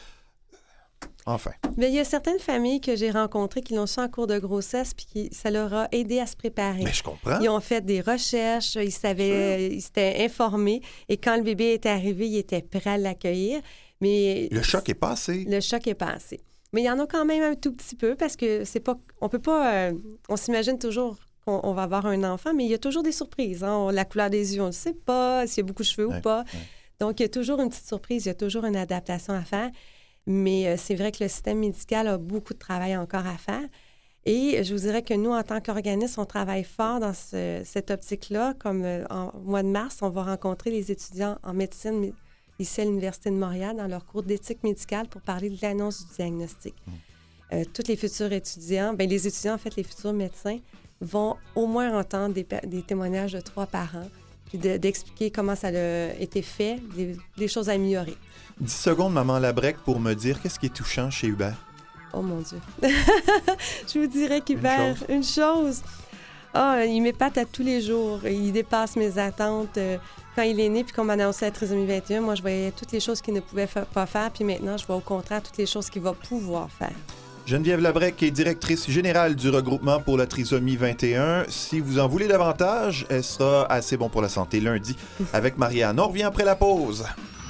Enfin. Mais il y a certaines familles que j'ai rencontrées qui l'ont su en cours de grossesse puis qui, ça leur a aidé à se préparer. Mais je comprends. Ils ont fait des recherches, ils savaient, ils s'étaient informés et quand le bébé était arrivé, ils étaient prêts à l'accueillir. Mais le choc est passé. Le choc est passé. Mais il y en a quand même un tout petit peu parce que c'est pas... On peut pas... Euh, on s'imagine toujours qu'on on va avoir un enfant, mais il y a toujours des surprises. Hein? On, la couleur des yeux, on ne sait pas, s'il y a beaucoup de cheveux ouais, ou pas. Ouais. Donc, il y a toujours une petite surprise, il y a toujours une adaptation à faire. Mais euh, c'est vrai que le système médical a beaucoup de travail encore à faire. Et je vous dirais que nous, en tant qu'organisme, on travaille fort dans ce, cette optique-là. Comme euh, en au mois de mars, on va rencontrer les étudiants en médecine ici à l'Université de Montréal, dans leur cours d'éthique médicale pour parler de l'annonce du diagnostic. Mmh. Euh, tous les futurs étudiants, bien les étudiants, en fait, les futurs médecins, vont au moins entendre des, des témoignages de trois parents, puis de, d'expliquer comment ça a été fait, des, des choses à améliorer. dix secondes, Maman Labrec, pour me dire qu'est-ce qui est touchant chez Hubert? Oh mon Dieu! Je vous dirais qu'Hubert, une chose... Une chose Ah, oh, il m'épate à tous les jours. Il dépasse mes attentes. Quand il est né puis qu'on m'a annoncé la trisomie vingt et un, moi, je voyais toutes les choses qu'il ne pouvait fa- pas faire. Puis maintenant, je vois au contraire toutes les choses qu'il va pouvoir faire. Geneviève Labrec est directrice générale du regroupement pour la trisomie vingt et un. Si vous en voulez davantage, elle sera assez bon pour la santé lundi avec Marianne. On revient après la pause.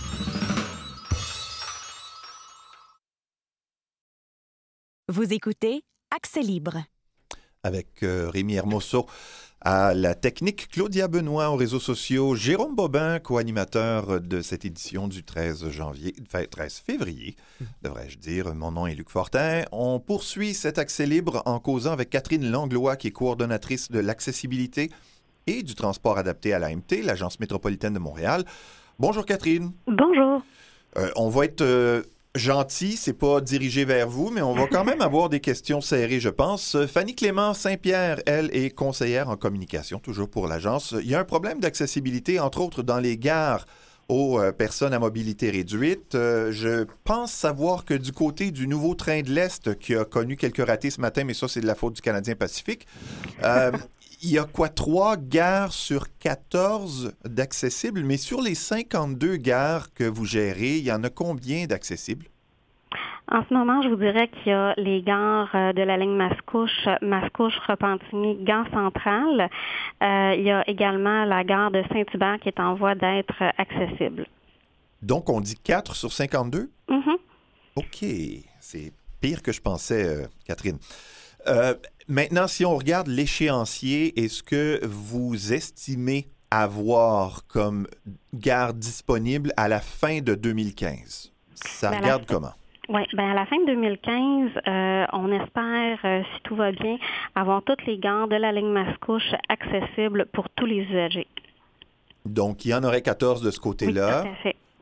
Vous écoutez Accès libre. Avec euh, Rémi Hermoso à la technique, Claudia Benoît aux réseaux sociaux, Jérôme Bobin, co-animateur de cette édition du treize janvier, enfin treize février, devrais-je dire. Mon nom est Luc Fortin. On poursuit cet accès libre en causant avec Catherine Langlois, qui est coordonnatrice de l'accessibilité et du transport adapté à l'A M T, l'Agence métropolitaine de Montréal. Bonjour Catherine. Bonjour. Euh, on va être... Euh, gentil, c'est pas dirigé vers vous, mais on va quand même avoir des questions serrées, je pense. Fanny Clément Saint-Pierre, elle, est conseillère en communication, toujours pour l'agence. Il y a un problème d'accessibilité, entre autres, dans les gares aux euh, personnes à mobilité réduite. Euh, je pense savoir que du côté du nouveau train de l'Est, qui a connu quelques ratés ce matin, mais ça, c'est de la faute du Canadien Pacifique, euh, il y a quoi, trois gares sur quatorze d'accessibles, mais sur les cinquante-deux gares que vous gérez, il y en a combien d'accessibles? En ce moment, je vous dirais qu'il y a les gares de la ligne Mascouche, Mascouche, Repentigny, Gare Centrale. Euh, il y a également la gare de Saint-Hubert qui est en voie d'être accessible. Donc, on dit quatre sur cinquante-deux? Mm-hmm. OK. C'est pire que je pensais, euh, Catherine. Euh, maintenant, si on regarde l'échéancier, est-ce que vous estimez avoir comme gare disponible à la fin de deux mille quinze? Ça ben regarde fin... comment? Oui, bien à la fin de deux mille quinze, euh, on espère, euh, si tout va bien, avoir toutes les gares de la ligne Mascouche accessibles pour tous les usagers. Donc, il y en aurait quatorze de ce côté-là. Oui, tout à fait.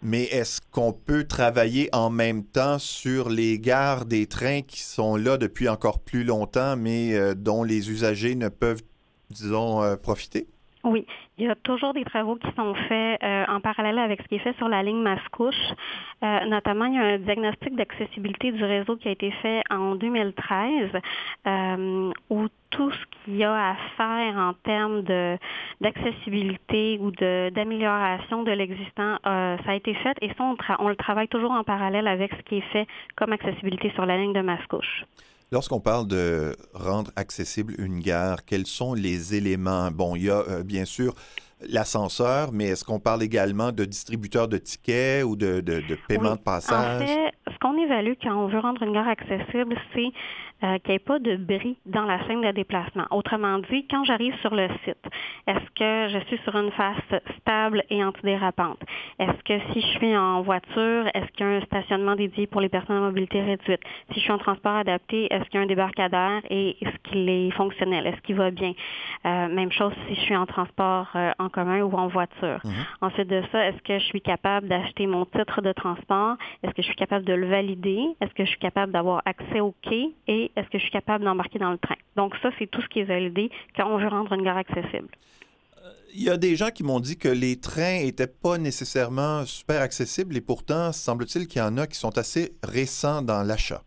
Mais est-ce qu'on peut travailler en même temps sur les gares des trains qui sont là depuis encore plus longtemps, mais euh, dont les usagers ne peuvent, disons, euh, profiter? Oui, il y a toujours des travaux qui sont faits euh, en parallèle avec ce qui est fait sur la ligne Mascouche. Euh, notamment, il y a un diagnostic d'accessibilité du réseau qui a été fait en deux mille treize, euh, où tout ce qu'il y a à faire en termes de, d'accessibilité ou de, d'amélioration de l'existant, euh, ça a été fait. Et ça, on, tra- on le travaille toujours en parallèle avec ce qui est fait comme accessibilité sur la ligne de Mascouche. Lorsqu'on parle de rendre accessible une gare, quels sont les éléments? Bon, il y a euh, bien sûr l'ascenseur, mais est-ce qu'on parle également de distributeurs de tickets ou de, de, de paiement Oui. de passage? En fait, ce qu'on évalue quand on veut rendre une gare accessible, c'est euh, qu'il n'y ait pas de bris dans la chaîne de déplacement. Autrement dit, quand j'arrive sur le site, est-ce que je suis sur une face stable et antidérapante? Est-ce que si je suis en voiture, est-ce qu'il y a un stationnement dédié pour les personnes à mobilité réduite? Si je suis en transport adapté, est-ce qu'il y a un débarcadère et est-ce qu'il est fonctionnel? Est-ce qu'il va bien? Euh, même chose si je suis en transport euh, en commun ou en voiture. Mm-hmm. Ensuite de ça, est-ce que je suis capable d'acheter mon titre de transport? Est-ce que je suis capable de le valider? Est-ce que je suis capable d'avoir accès au quai? Et est-ce que je suis capable d'embarquer dans le train? Donc ça, c'est tout ce qui est validé quand on veut rendre une gare accessible. Il y a des gens qui m'ont dit que les trains n'étaient pas nécessairement super accessibles et pourtant, semble-t-il qu'il y en a qui sont assez récents dans l'achat.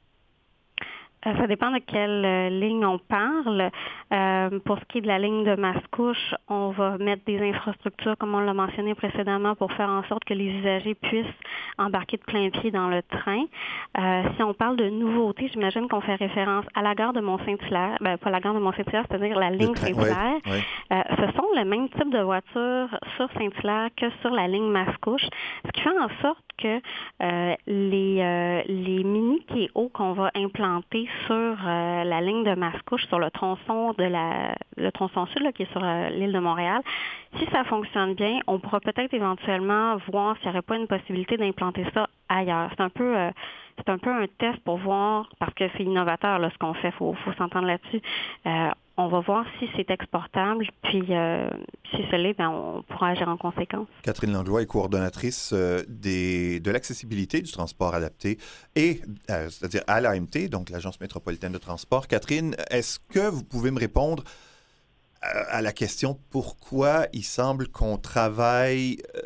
Euh, ça dépend de quelle euh, ligne on parle. Euh, pour ce qui est de la ligne de Mascouche, on va mettre des infrastructures, comme on l'a mentionné précédemment, pour faire en sorte que les usagers puissent embarquer de plein pied dans le train. Euh, si on parle de nouveautés, j'imagine qu'on fait référence à la gare de Mont-Saint-Hilaire, ben, pas la gare de Mont-Saint-Hilaire, c'est-à-dire la ligne train, Saint-Hilaire. Oui, oui. Euh, ce sont le même type de voitures sur Saint-Hilaire que sur la ligne Mascouche, ce qui fait en sorte que euh, les, euh, les mini-quais hauts qu'on va implanter sur euh, la ligne de Mascouche, sur le tronçon de la le tronçon sud là, qui est sur euh, l'île de Montréal, si ça fonctionne bien, on pourra peut-être éventuellement voir s'il n'y aurait pas une possibilité d'implanter ça ailleurs. C'est un peu euh, c'est un peu un test pour voir, parce que c'est innovateur là, ce qu'on fait, il faut, faut s'entendre là-dessus. Euh, on va voir si c'est exportable, puis euh, si ce l'est, ben, on pourra agir en conséquence. Catherine Langlois est coordonnatrice euh, des, de l'accessibilité du transport adapté, et euh, c'est-à-dire à l'A M T, donc l'Agence métropolitaine de transport. Catherine, est-ce que vous pouvez me répondre à, à la question pourquoi il semble qu'on travaille euh,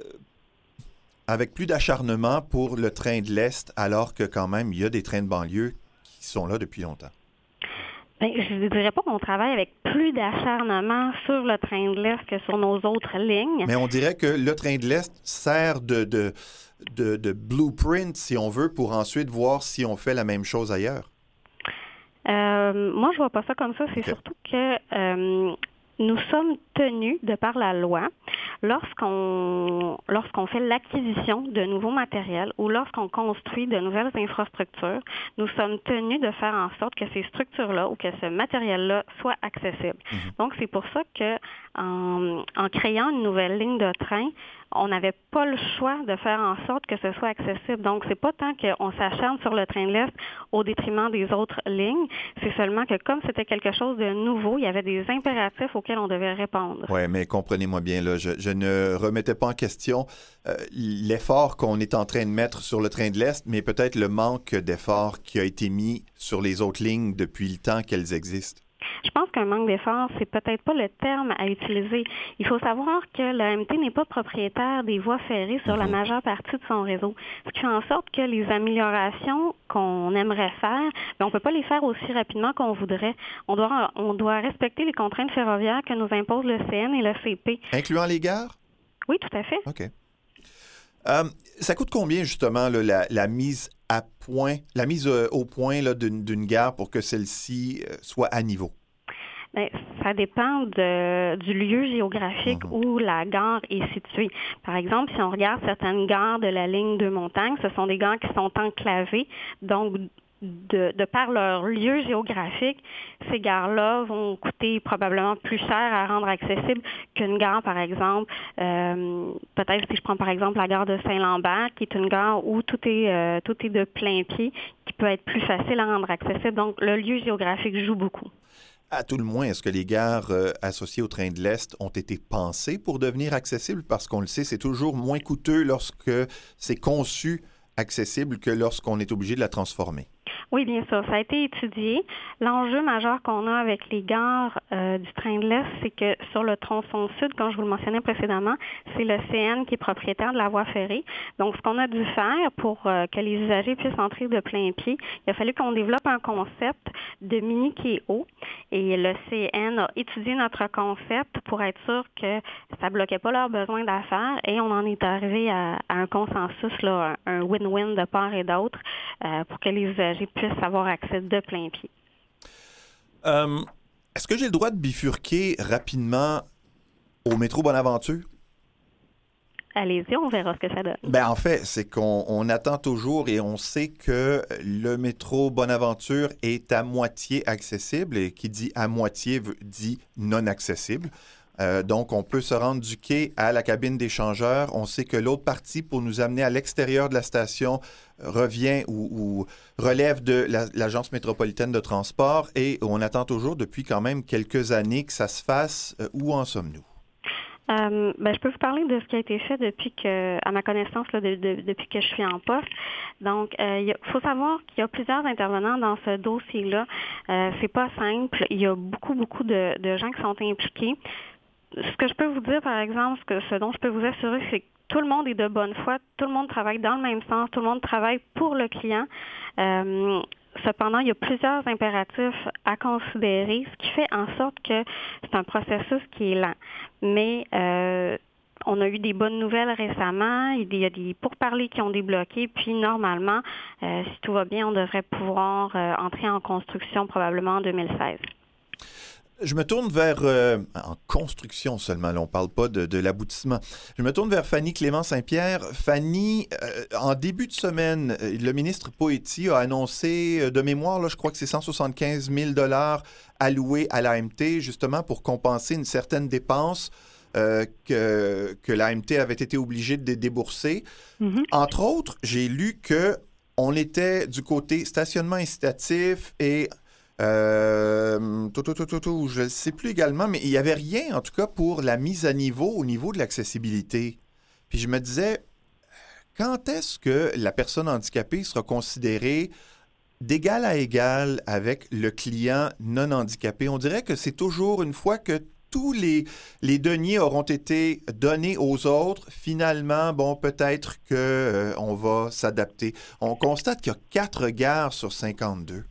avec plus d'acharnement pour le train de l'Est, alors que quand même, il y a des trains de banlieue qui sont là depuis longtemps? Bien, je ne dirais pas qu'on travaille avec plus d'acharnement sur le train de l'Est que sur nos autres lignes. Mais on dirait que le train de l'Est sert de, de, de, de blueprint, si on veut, pour ensuite voir si on fait la même chose ailleurs. Euh, moi, je vois pas ça comme ça. C'est okay. Surtout que euh, nous sommes tenus, de par la loi, lorsqu'on lorsqu'on fait l'acquisition de nouveaux matériels ou lorsqu'on construit de nouvelles infrastructures, nous sommes tenus de faire en sorte que ces structures-là ou que ce matériel-là soit accessible. Mm-hmm. Donc, c'est pour ça que en, en créant une nouvelle ligne de train, on n'avait pas le choix de faire en sorte que ce soit accessible. Donc, c'est pas tant qu'on s'acharne sur le train de l'Est au détriment des autres lignes, c'est seulement que comme c'était quelque chose de nouveau, il y avait des impératifs auxquels on devait répondre. Oui, mais comprenez-moi bien, là, je, je ne remettais pas en question euh, l'effort qu'on est en train de mettre sur le train de l'Est, mais peut-être le manque d'effort qui a été mis sur les autres lignes depuis le temps qu'elles existent. Je pense qu'un manque d'effort, c'est peut-être pas le terme à utiliser. Il faut savoir que l'A M T n'est pas propriétaire des voies ferrées sur mm-hmm. la majeure partie de son réseau. Ce qui fait en sorte que les améliorations qu'on aimerait faire, bien, on ne peut pas les faire aussi rapidement qu'on voudrait. On doit, on doit respecter les contraintes ferroviaires que nous imposent le C N et le C P. Incluant les gares? Oui, tout à fait. OK. Euh, ça coûte combien, justement, là, la, la mise à point, la mise euh, au point là, d'une, d'une gare pour que celle-ci euh, soit à niveau? Bien, ça dépend de, du lieu géographique mmh. où la gare est située. Par exemple, si on regarde certaines gares de la ligne de montagne, ce sont des gares qui sont enclavées, donc de, de par leur lieu géographique, ces gares-là vont coûter probablement plus cher à rendre accessible qu'une gare, par exemple, euh, peut-être si je prends par exemple la gare de Saint-Lambert, qui est une gare où tout est, euh, tout est de plein pied, qui peut être plus facile à rendre accessible. Donc, le lieu géographique joue beaucoup. À tout le moins, est-ce que les gares euh, associées au train de l'Est ont été pensées pour devenir accessibles? Parce qu'on le sait, c'est toujours moins coûteux lorsque c'est conçu accessible que lorsqu'on est obligé de la transformer. Oui, bien sûr, ça a été étudié. L'enjeu majeur qu'on a avec les gares euh, du train de l'Est, c'est que sur le tronçon sud, comme je vous le mentionnais précédemment, c'est le C N qui est propriétaire de la voie ferrée. Donc, ce qu'on a dû faire pour euh, que les usagers puissent entrer de plein pied, il a fallu qu'on développe un concept de mini quai haut. Et le C N a étudié notre concept pour être sûr que ça ne bloquait pas leurs besoins d'affaires. Et on en est arrivé à, à un consensus, là, un win-win de part et d'autre euh, pour que les usagers puissent avoir accès de plein pied. Euh, est-ce que j'ai le droit de bifurquer rapidement au métro Bonaventure? Allez-y, on verra ce que ça donne. Ben, en fait, c'est qu'on on attend toujours et on sait que le métro Bonaventure est à moitié accessible et qui dit à moitié dit non accessible. Euh, donc, on peut se rendre du quai à la cabine d'échangeur. On sait que l'autre partie, pour nous amener à l'extérieur de la station, revient ou, ou relève de la, l'Agence métropolitaine de transport et on attend toujours depuis quand même quelques années que ça se fasse. Euh, où en sommes-nous? Euh, ben, je peux vous parler de ce qui a été fait depuis que, à ma connaissance, là, de, de, depuis que je suis en poste. Donc, euh, il faut savoir qu'il y a plusieurs intervenants dans ce dossier-là. Euh, c'est pas simple. Il y a beaucoup, beaucoup de, de gens qui sont impliqués. Ce que je peux vous dire, par exemple, ce, que, ce dont je peux vous assurer, c'est que tout le monde est de bonne foi, tout le monde travaille dans le même sens, tout le monde travaille pour le client. Euh, cependant, il y a plusieurs impératifs à considérer, ce qui fait en sorte que c'est un processus qui est lent. Mais euh, on a eu des bonnes nouvelles récemment, il y a des pourparlers qui ont débloqué, puis normalement, euh, si tout va bien, on devrait pouvoir euh, entrer en construction probablement en deux mille seize. Je me tourne vers, euh, en construction seulement, là, on ne parle pas de, de l'aboutissement. Je me tourne vers Fanny Clément-Saint-Pierre. Fanny, euh, en début de semaine, le ministre Poetti a annoncé, de mémoire, là, je crois que c'est cent soixante-quinze mille dollars alloués à l'A M T, justement pour compenser une certaine dépense euh, que, que l'A M T avait été obligée de débourser. Mm-hmm. Entre autres, j'ai lu qu'on était du côté stationnement incitatif et... Euh, tout, tout, tout, tout, tout, je ne sais plus également, mais il n'y avait rien, en tout cas, pour la mise à niveau au niveau de l'accessibilité. Puis je me disais, quand est-ce que la personne handicapée sera considérée d'égal à égal avec le client non handicapé? On dirait que c'est toujours une fois que tous les, les deniers auront été donnés aux autres, finalement, bon, peut-être qu'on euh, va s'adapter. On constate qu'il y a quatre gares sur cinquante-deux.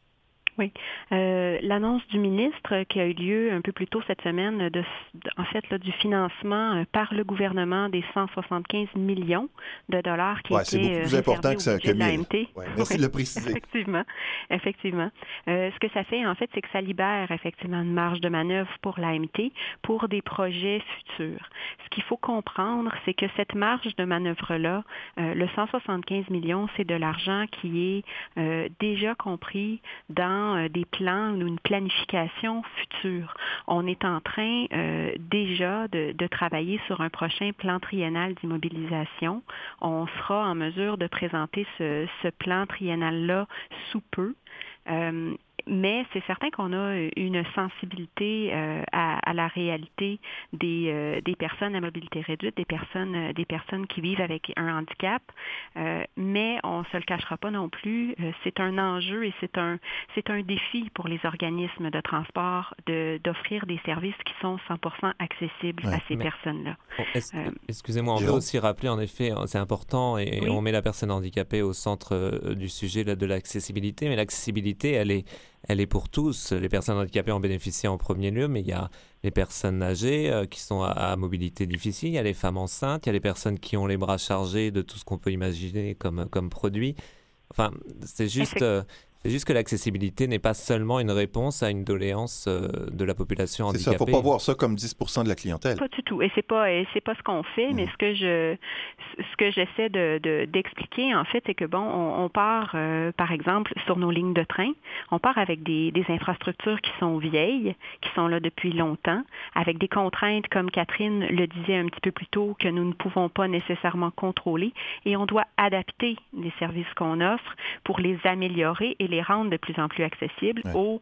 Oui. Euh, l'annonce du ministre qui a eu lieu un peu plus tôt cette semaine, de, de, en fait, là, du financement euh, par le gouvernement des cent soixante-quinze millions de dollars qui ouais, étaient c'est beaucoup plus important que ça que l'A M T. Ouais, merci oui, de le préciser. Effectivement. Effectivement. Euh, ce que ça fait, en fait, c'est que ça libère effectivement une marge de manœuvre pour l'A M T pour des projets futurs. Ce qu'il faut comprendre, c'est que cette marge de manœuvre-là, euh, le cent soixante-quinze millions, c'est de l'argent qui est euh, déjà compris dans des plans ou une planification future. On est en train euh, déjà de, de travailler sur un prochain plan triennal d'immobilisation. On sera en mesure de présenter ce, ce plan triennal-là sous peu. Euh, mais c'est certain qu'on a une sensibilité euh, à, à la réalité des, euh, des personnes à mobilité réduite, des personnes, euh, des personnes qui vivent avec un handicap, euh, mais on ne se le cachera pas non plus. Euh, c'est un enjeu et c'est un, c'est un défi pour les organismes de transport de, d'offrir des services qui sont cent pour cent accessibles ouais, à ces personnes-là. Bon, euh, excusez-moi, on peut aussi rappeler, en effet, c'est important et, oui. et on met la personne handicapée au centre euh, du sujet là, de l'accessibilité, mais l'accessibilité, elle est Elle est pour tous. Les personnes handicapées en bénéficient en premier lieu, mais il y a les personnes âgées euh, qui sont à, à mobilité difficile, il y a les femmes enceintes, il y a les personnes qui ont les bras chargés de tout ce qu'on peut imaginer comme, comme produit. Enfin, c'est juste, euh, c'est juste que l'accessibilité n'est pas seulement une réponse à une doléance euh, de la population handicapée. C'est ça, il ne faut pas voir ça comme dix pour cent de la clientèle. Pas du tout. Et c'est pas, et c'est pas ce qu'on fait, mmh. mais ce que je, ce que j'essaie de, de, d'expliquer, en fait, c'est que, bon, on, on part, euh, par exemple, sur nos lignes de train, on part avec des, des infrastructures qui sont vieilles, qui sont là depuis longtemps, avec des contraintes, comme Catherine le disait un petit peu plus tôt, que nous ne pouvons pas nécessairement contrôler, et on doit adapter les services qu'on offre pour les améliorer et les rendre de plus en plus accessibles ouais. aux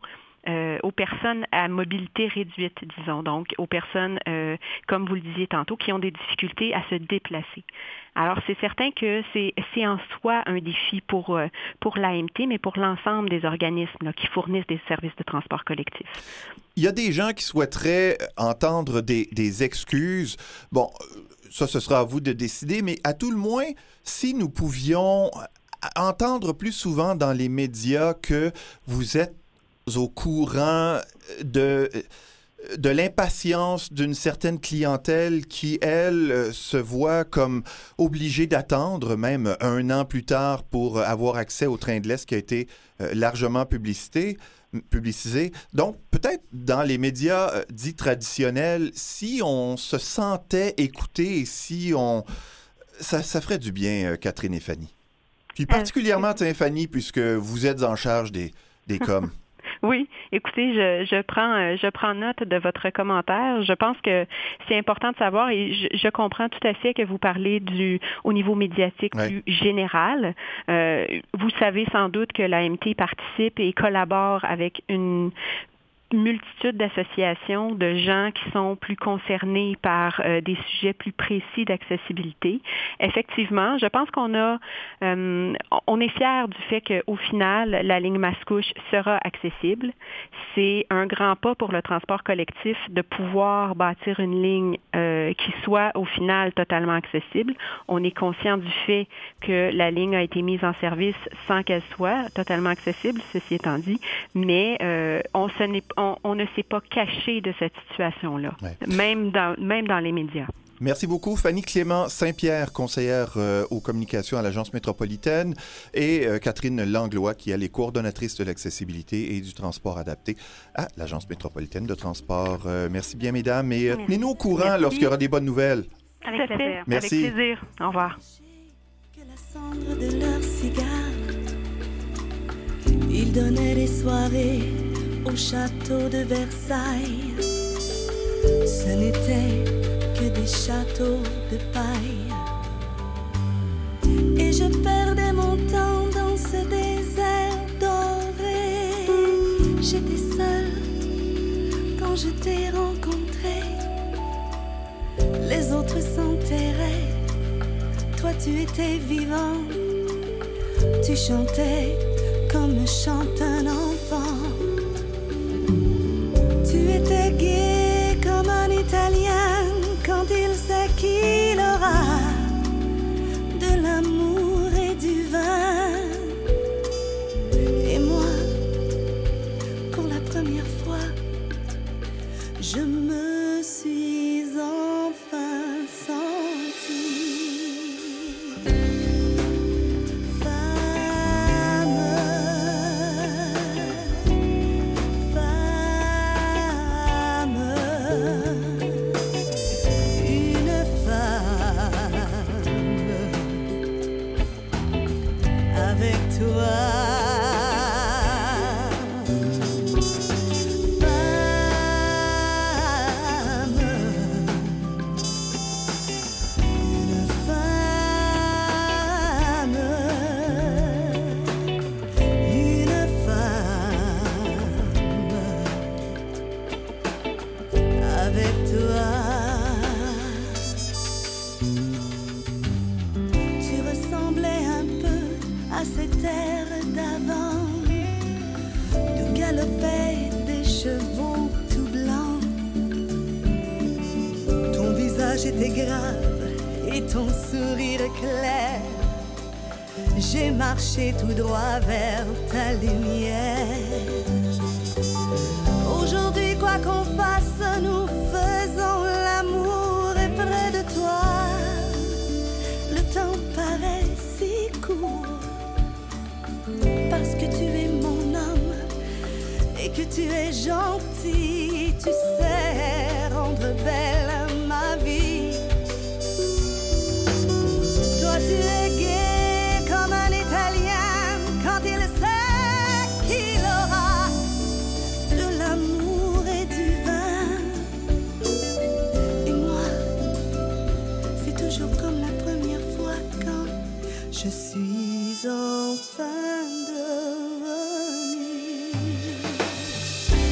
euh, aux personnes à mobilité réduite, disons, donc aux personnes, euh, comme vous le disiez tantôt, qui ont des difficultés à se déplacer. Alors, c'est certain que c'est, c'est en soi un défi pour, euh, pour l'A M T, mais pour l'ensemble des organismes là, qui fournissent des services de transport collectif. Il y a des gens qui souhaiteraient entendre des, des excuses. Bon, ça, ce sera à vous de décider, mais à tout le moins, si nous pouvions entendre plus souvent dans les médias que vous êtes au courant de, de l'impatience d'une certaine clientèle qui, elle, se voit comme obligée d'attendre même un an plus tard pour avoir accès au train de l'Est qui a été largement publicité, publicisé. Donc, peut-être dans les médias euh, dits traditionnels, si on se sentait écouté et si on... Ça, ça ferait du bien, euh, Catherine et Fanny. Puis particulièrement, tiens, Fanny, puisque vous êtes en charge des, des coms. Oui, écoutez, je, je prends je prends note de votre commentaire. Je pense que c'est important de savoir et je, je comprends tout à fait que vous parlez du au niveau médiatique ouais. plus général. Euh, vous savez sans doute que l'A M T participe et collabore avec une multitude d'associations de gens qui sont plus concernés par euh, des sujets plus précis d'accessibilité. Effectivement, je pense qu'on a, euh, on est fiers du fait qu'au final, la ligne Mascouche sera accessible. C'est un grand pas pour le transport collectif de pouvoir bâtir une ligne euh, qui soit au final totalement accessible. On est conscient du fait que la ligne a été mise en service sans qu'elle soit totalement accessible, ceci étant dit, mais euh, on se n'est On, on ne s'est pas caché de cette situation-là, ouais. même, dans, même dans les médias. Merci beaucoup. Fanny Clément Saint-Pierre, conseillère euh, aux communications à l'Agence métropolitaine, et euh, Catherine Langlois, qui est coordonnatrice de l'accessibilité et du transport adapté à l'Agence métropolitaine de transport. Euh, merci bien, mesdames, et euh, tenez-nous au courant merci. Lorsqu'il y aura des bonnes nouvelles. Avec plaisir. Merci. Avec plaisir. Au revoir. Que la cendre de leur cigare, ils donnaient des soirées au château de Versailles. Ce n'était que des châteaux de paille. Et je perdais mon temps dans ce désert doré. J'étais seule quand je t'ai rencontré. Les autres s'enterraient, toi tu étais vivant. Tu chantais comme chante un enfant. Tu étais gai comme un Italien quand il sait qu'il aura de l'amour et du vin. Et moi, pour la première fois, je me suis enfin sentie j'étais grave et ton sourire clair. J'ai marché tout droit vers ta lumière. Aujourd'hui, quoi qu'on fasse, nous faisons l'amour. Et près de toi, le temps paraît si court. Parce que tu es mon homme et que tu es gentil. Tu sais rendre belle ma vie. Toi tu es gai comme un Italien quand il sait qu'il aura de l'amour et du vin. Et moi, c'est toujours comme la première fois quand je suis enfin devenue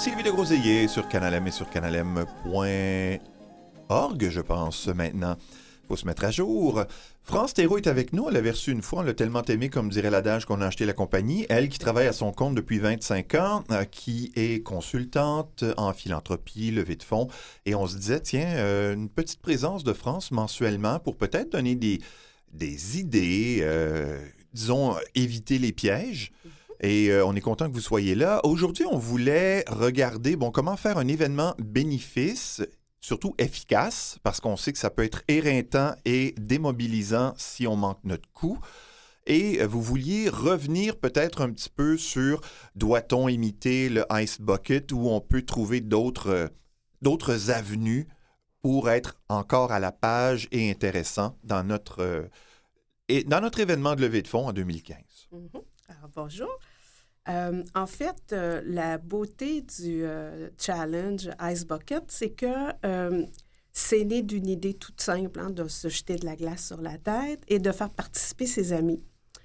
Sylvie de Groseillier sur Canal M et sur canalem point org, je pense, maintenant. Il faut se mettre à jour. France Thérault est avec nous. Elle l'avait reçue une fois. On l'a tellement aimé, comme dirait l'adage, qu'on a acheté la compagnie. Elle qui travaille à son compte depuis vingt-cinq ans, euh, qui est consultante en philanthropie, levée de fonds. Et on se disait, tiens, euh, une petite présence de France mensuellement pour peut-être donner des, des idées, euh, disons, éviter les pièges. Et euh, on est content que vous soyez là. Aujourd'hui, on voulait regarder, bon, comment faire un événement bénéfice, surtout efficace, parce qu'on sait que ça peut être éreintant et démobilisant si on manque notre coup. Et vous vouliez revenir peut-être un petit peu sur doit-on imiter le Ice Bucket où on peut trouver d'autres, euh, d'autres avenues pour être encore à la page et intéressant dans notre, euh, et dans notre événement de levée de fonds en deux mille quinze. Mm-hmm. Alors, bonjour. Euh, en fait, euh, la beauté du euh, challenge Ice Bucket, c'est que euh, c'est né d'une idée toute simple, hein, de se jeter de la glace sur la tête et de faire participer ses amis.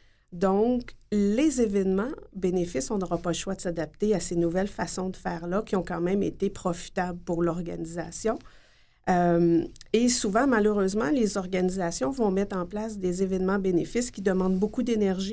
Donc, les événements bénéfices, on n'aura pas le choix de s'adapter à ces nouvelles façons de faire-là qui ont quand même été profitables pour l'organisation. Euh, et souvent, malheureusement, les organisations vont mettre en place des événements bénéfices qui demandent beaucoup d'énergie.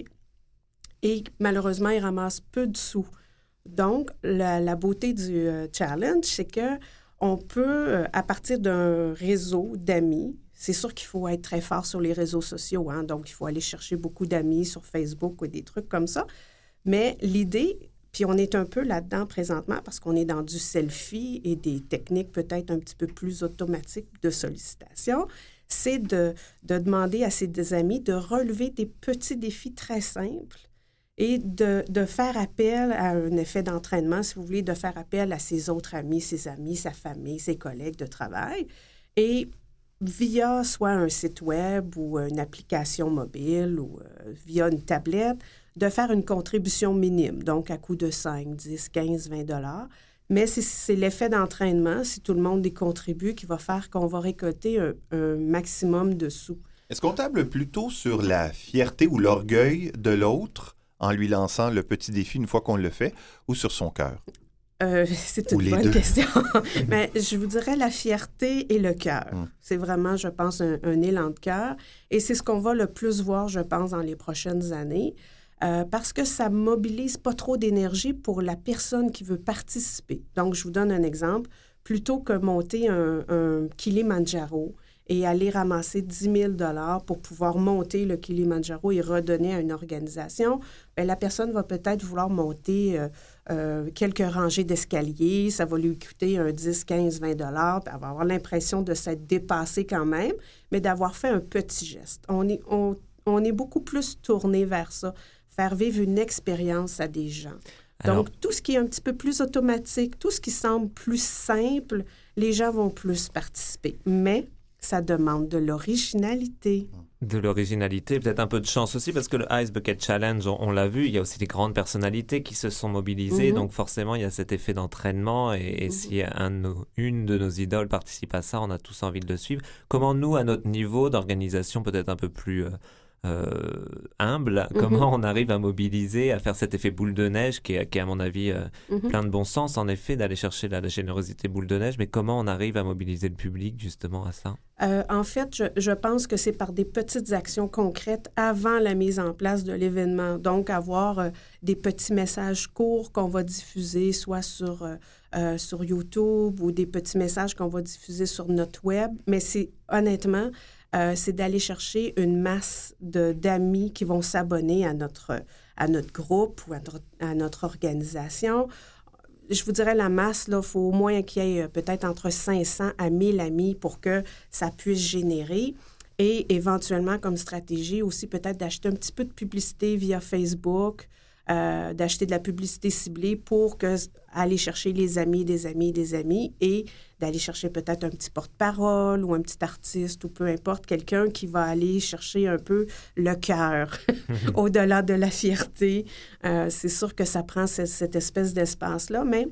Et malheureusement, ils ramassent peu de sous. Donc, la, la beauté du euh, challenge, c'est qu'on peut, euh, à partir d'un réseau d'amis, c'est sûr qu'il faut être très fort sur les réseaux sociaux, hein, donc il faut aller chercher beaucoup d'amis sur Facebook ou des trucs comme ça. Mais l'idée, puis on est un peu là-dedans présentement parce qu'on est dans du selfie et des techniques peut-être un petit peu plus automatiques de sollicitation, c'est de, de demander à ses amis de relever des petits défis très simples et de, de faire appel à un effet d'entraînement, si vous voulez, de faire appel à ses autres amis, ses amis, sa famille, ses collègues de travail. Et via soit un site web ou une application mobile ou euh, via une tablette, de faire une contribution minime, donc à coût de cinq, dix, quinze, vingt dollars. Mais c'est, c'est l'effet d'entraînement, si tout le monde y contribue, qui va faire qu'on va récolter un, un maximum de sous. Est-ce qu'on table plutôt sur la fierté ou l'orgueil de l'autre en lui lançant le petit défi une fois qu'on le fait, ou sur son cœur? Euh, c'est une bonne deux. question. Mais je vous dirais la fierté et le cœur. Hum. C'est vraiment, je pense, un, un élan de cœur. Et c'est ce qu'on va le plus voir, je pense, dans les prochaines années, euh, parce que ça mobilise pas trop d'énergie pour la personne qui veut participer. Donc, je vous donne un exemple. Plutôt que monter un, un Kilimanjaro et aller ramasser dix mille dollars pour pouvoir monter le Kilimanjaro et redonner à une organisation, bien, la personne va peut-être vouloir monter euh, euh, quelques rangées d'escaliers. Ça va lui coûter un dix, quinze, vingt dollars. Elle va avoir l'impression de s'être dépassée quand même, mais d'avoir fait un petit geste. On est, on, on est beaucoup plus tourné vers ça, faire vivre une expérience à des gens. Alors, donc, tout ce qui est un petit peu plus automatique, tout ce qui semble plus simple, les gens vont plus participer. Mais ça demande de l'originalité. De l'originalité, peut-être un peu de chance aussi, parce que le Ice Bucket Challenge, on, on l'a vu, il y a aussi des grandes personnalités qui se sont mobilisées, mm-hmm. donc forcément, il y a cet effet d'entraînement, et, et mm-hmm. si un de nos, une de nos idoles participe à ça, on a tous envie de le suivre. Comment nous, à notre niveau d'organisation peut-être un peu plus... Euh, Euh, humble, mm-hmm. comment on arrive à mobiliser, à faire cet effet boule de neige qui est, qui est à mon avis euh, mm-hmm. plein de bon sens en effet d'aller chercher la, la générosité boule de neige, mais comment on arrive à mobiliser le public justement à ça? Euh, en fait, je, je pense que c'est par des petites actions concrètes avant la mise en place de l'événement. Donc, avoir euh, des petits messages courts qu'on va diffuser soit sur, euh, euh, sur YouTube ou des petits messages qu'on va diffuser sur notre web. Mais c'est honnêtement... Euh, c'est d'aller chercher une masse de, d'amis qui vont s'abonner à notre, à notre groupe ou à notre, à notre organisation. Je vous dirais, la masse, il faut au moins qu'il y ait peut-être entre cinq cents à mille amis pour que ça puisse générer. Et éventuellement, comme stratégie, aussi peut-être d'acheter un petit peu de publicité via Facebook, euh, d'acheter de la publicité ciblée pour que, aller chercher les amis des amis des amis et d'aller chercher peut-être un petit porte-parole ou un petit artiste ou peu importe, quelqu'un qui va aller chercher un peu le cœur au-delà de la fierté. Euh, c'est sûr que ça prend cette, cette espèce d'espace-là, mais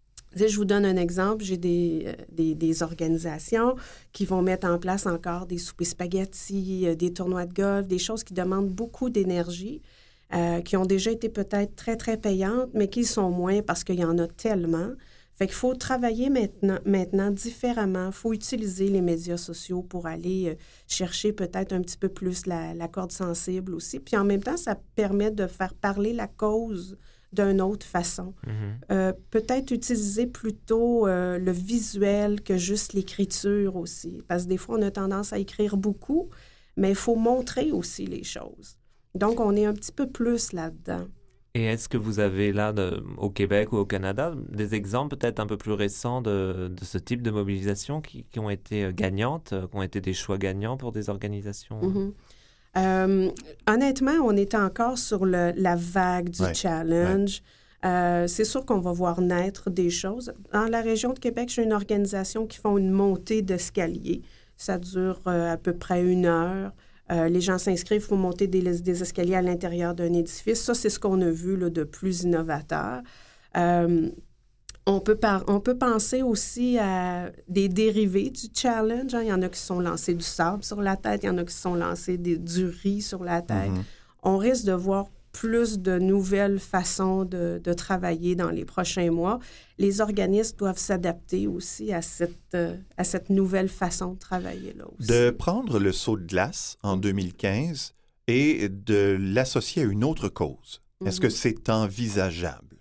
je vous donne un exemple. J'ai des, des, des organisations qui vont mettre en place encore des soupers spaghettis, des tournois de golf, des choses qui demandent beaucoup d'énergie. Euh, qui ont déjà été peut-être très, très payantes, mais qui sont moins parce qu'il y en a tellement. Fait qu'il faut travailler maintenant, maintenant différemment. Il faut utiliser les médias sociaux pour aller euh, chercher peut-être un petit peu plus la, la corde sensible aussi. Puis en même temps, ça permet de faire parler la cause d'une autre façon. Mm-hmm. Euh, peut-être utiliser plutôt euh, le visuel que juste l'écriture aussi. Parce que des fois, on a tendance à écrire beaucoup, mais il faut montrer aussi les choses. Donc, on est un petit peu plus là-dedans. Et est-ce que vous avez là, de, au Québec ou au Canada, des exemples peut-être un peu plus récents de, de ce type de mobilisation qui, qui ont été gagnantes, qui ont été des choix gagnants pour des organisations? Mm-hmm. Euh, honnêtement, on est encore sur le, la vague du ouais, challenge. Ouais. Euh, c'est sûr qu'on va voir naître des choses. Dans la région de Québec, j'ai une organisation qui font une montée d'escalier. Ça dure euh, à peu près une heure. Euh, les gens s'inscrivent, il faut monter des, des escaliers à l'intérieur d'un édifice. Ça, c'est ce qu'on a vu là, de plus innovateur. Euh, on, peut par, on peut penser aussi à des dérivés du challenge. Hein. Il y en a qui sont lancés du sable sur la tête, il y en a qui sont lancés des, du riz sur la tête. Mm-hmm. On risque de voir plus de nouvelles façons de, de travailler dans les prochains mois. Les organismes doivent s'adapter aussi à cette, euh, à cette nouvelle façon de travailler là aussi. De prendre le saut de glace en deux mille quinze et de l'associer à une autre cause, mm-hmm. est-ce que c'est envisageable?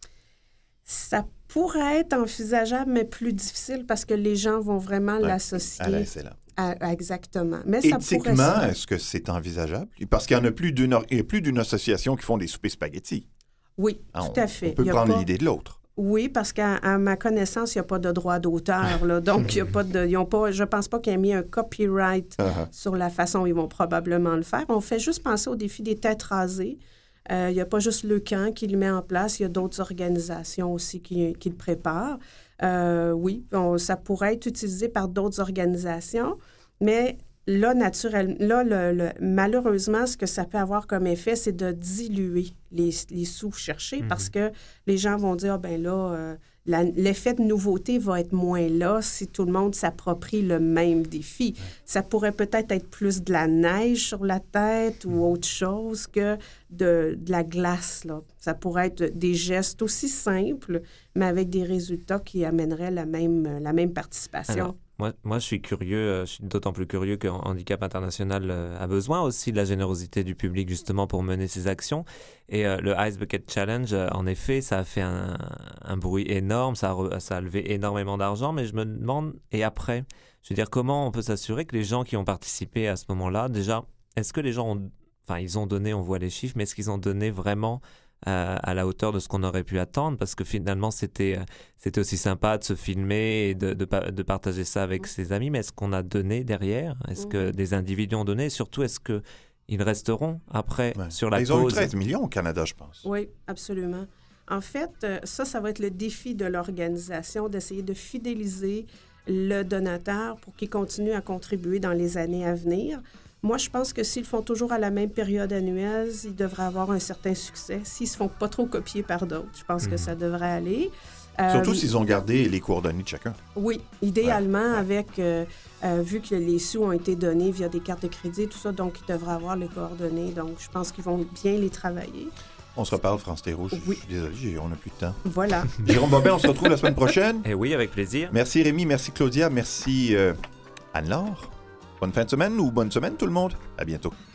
Ça pourrait être envisageable, mais plus difficile parce que les gens vont vraiment ouais, l'associer. À là. À, à exactement. Mais éthiquement, ça pourrait... est-ce que c'est envisageable? Parce qu'il y en a plus d'une, il y a plus d'une association qui font des soupers spaghettis. Oui, ah, tout on, à fait. On peut il prendre pas... l'idée de l'autre. Oui, parce qu'à à ma connaissance, il n'y a pas de droit d'auteur. Là, donc, il y a pas de, ils ont pas, je ne pense pas qu'ils aient mis un copyright uh-huh. sur la façon dont ils vont probablement le faire. On fait juste penser au défi des têtes rasées. Euh, il n'y a pas juste le camp qui le met en place, il y a d'autres organisations aussi qui, qui le préparent. Euh, oui, on, ça pourrait être utilisé par d'autres organisations, mais là, naturellement, là, le, le, malheureusement, ce que ça peut avoir comme effet, c'est de diluer les, les sous cherchés mm-hmm. parce que les gens vont dire, ah, ben là, euh, la, l'effet de nouveauté va être moins là si tout le monde s'approprie le même défi. Ouais. Ça pourrait peut-être être plus de la neige sur la tête ou autre chose que de, de la glace, là. Ça pourrait être des gestes aussi simples, mais avec des résultats qui amèneraient la même, la même participation. Alors. Moi, moi, je suis curieux, je suis d'autant plus curieux que Handicap International a besoin aussi de la générosité du public justement pour mener ses actions. Et euh, le Ice Bucket Challenge, en effet, ça a fait un, un bruit énorme, ça a, ça a levé énormément d'argent, mais je me demande, et après, je veux dire, comment on peut s'assurer que les gens qui ont participé à ce moment-là, déjà, est-ce que les gens ont, enfin, ils ont donné, on voit les chiffres, mais est-ce qu'ils ont donné vraiment À, à la hauteur de ce qu'on aurait pu attendre, parce que finalement c'était, c'était aussi sympa de se filmer et de, de, de partager ça avec mmh. ses amis, mais est-ce qu'on a donné derrière? Est-ce mmh. que des individus ont donné? Et surtout, est-ce qu'ils resteront après ouais. sur la Ils cause? Ils ont eu treize millions au Canada, je pense. Oui, absolument. En fait, ça, ça va être le défi de l'organisation, d'essayer de fidéliser le donateur pour qu'il continue à contribuer dans les années à venir. Moi, je pense que s'ils font toujours à la même période annuelle, ils devraient avoir un certain succès. S'ils ne se font pas trop copier par d'autres, je pense mmh. que ça devrait aller. Surtout euh, s'ils ont gardé les coordonnées de chacun. Oui, idéalement, ouais. avec euh, euh, vu que les sous ont été donnés via des cartes de crédit, tout ça, donc ils devraient avoir les coordonnées. Donc, je pense qu'ils vont bien les travailler. On se reparle, France Thérault. Oui. Je suis désolé, on n'a plus de temps. Voilà. Jérôme Bobin, on se retrouve la semaine prochaine. Et oui, avec plaisir. Merci Rémi, merci Claudia, merci euh, Anne-Laure. Bonne fin de semaine ou bonne semaine tout le monde. À bientôt.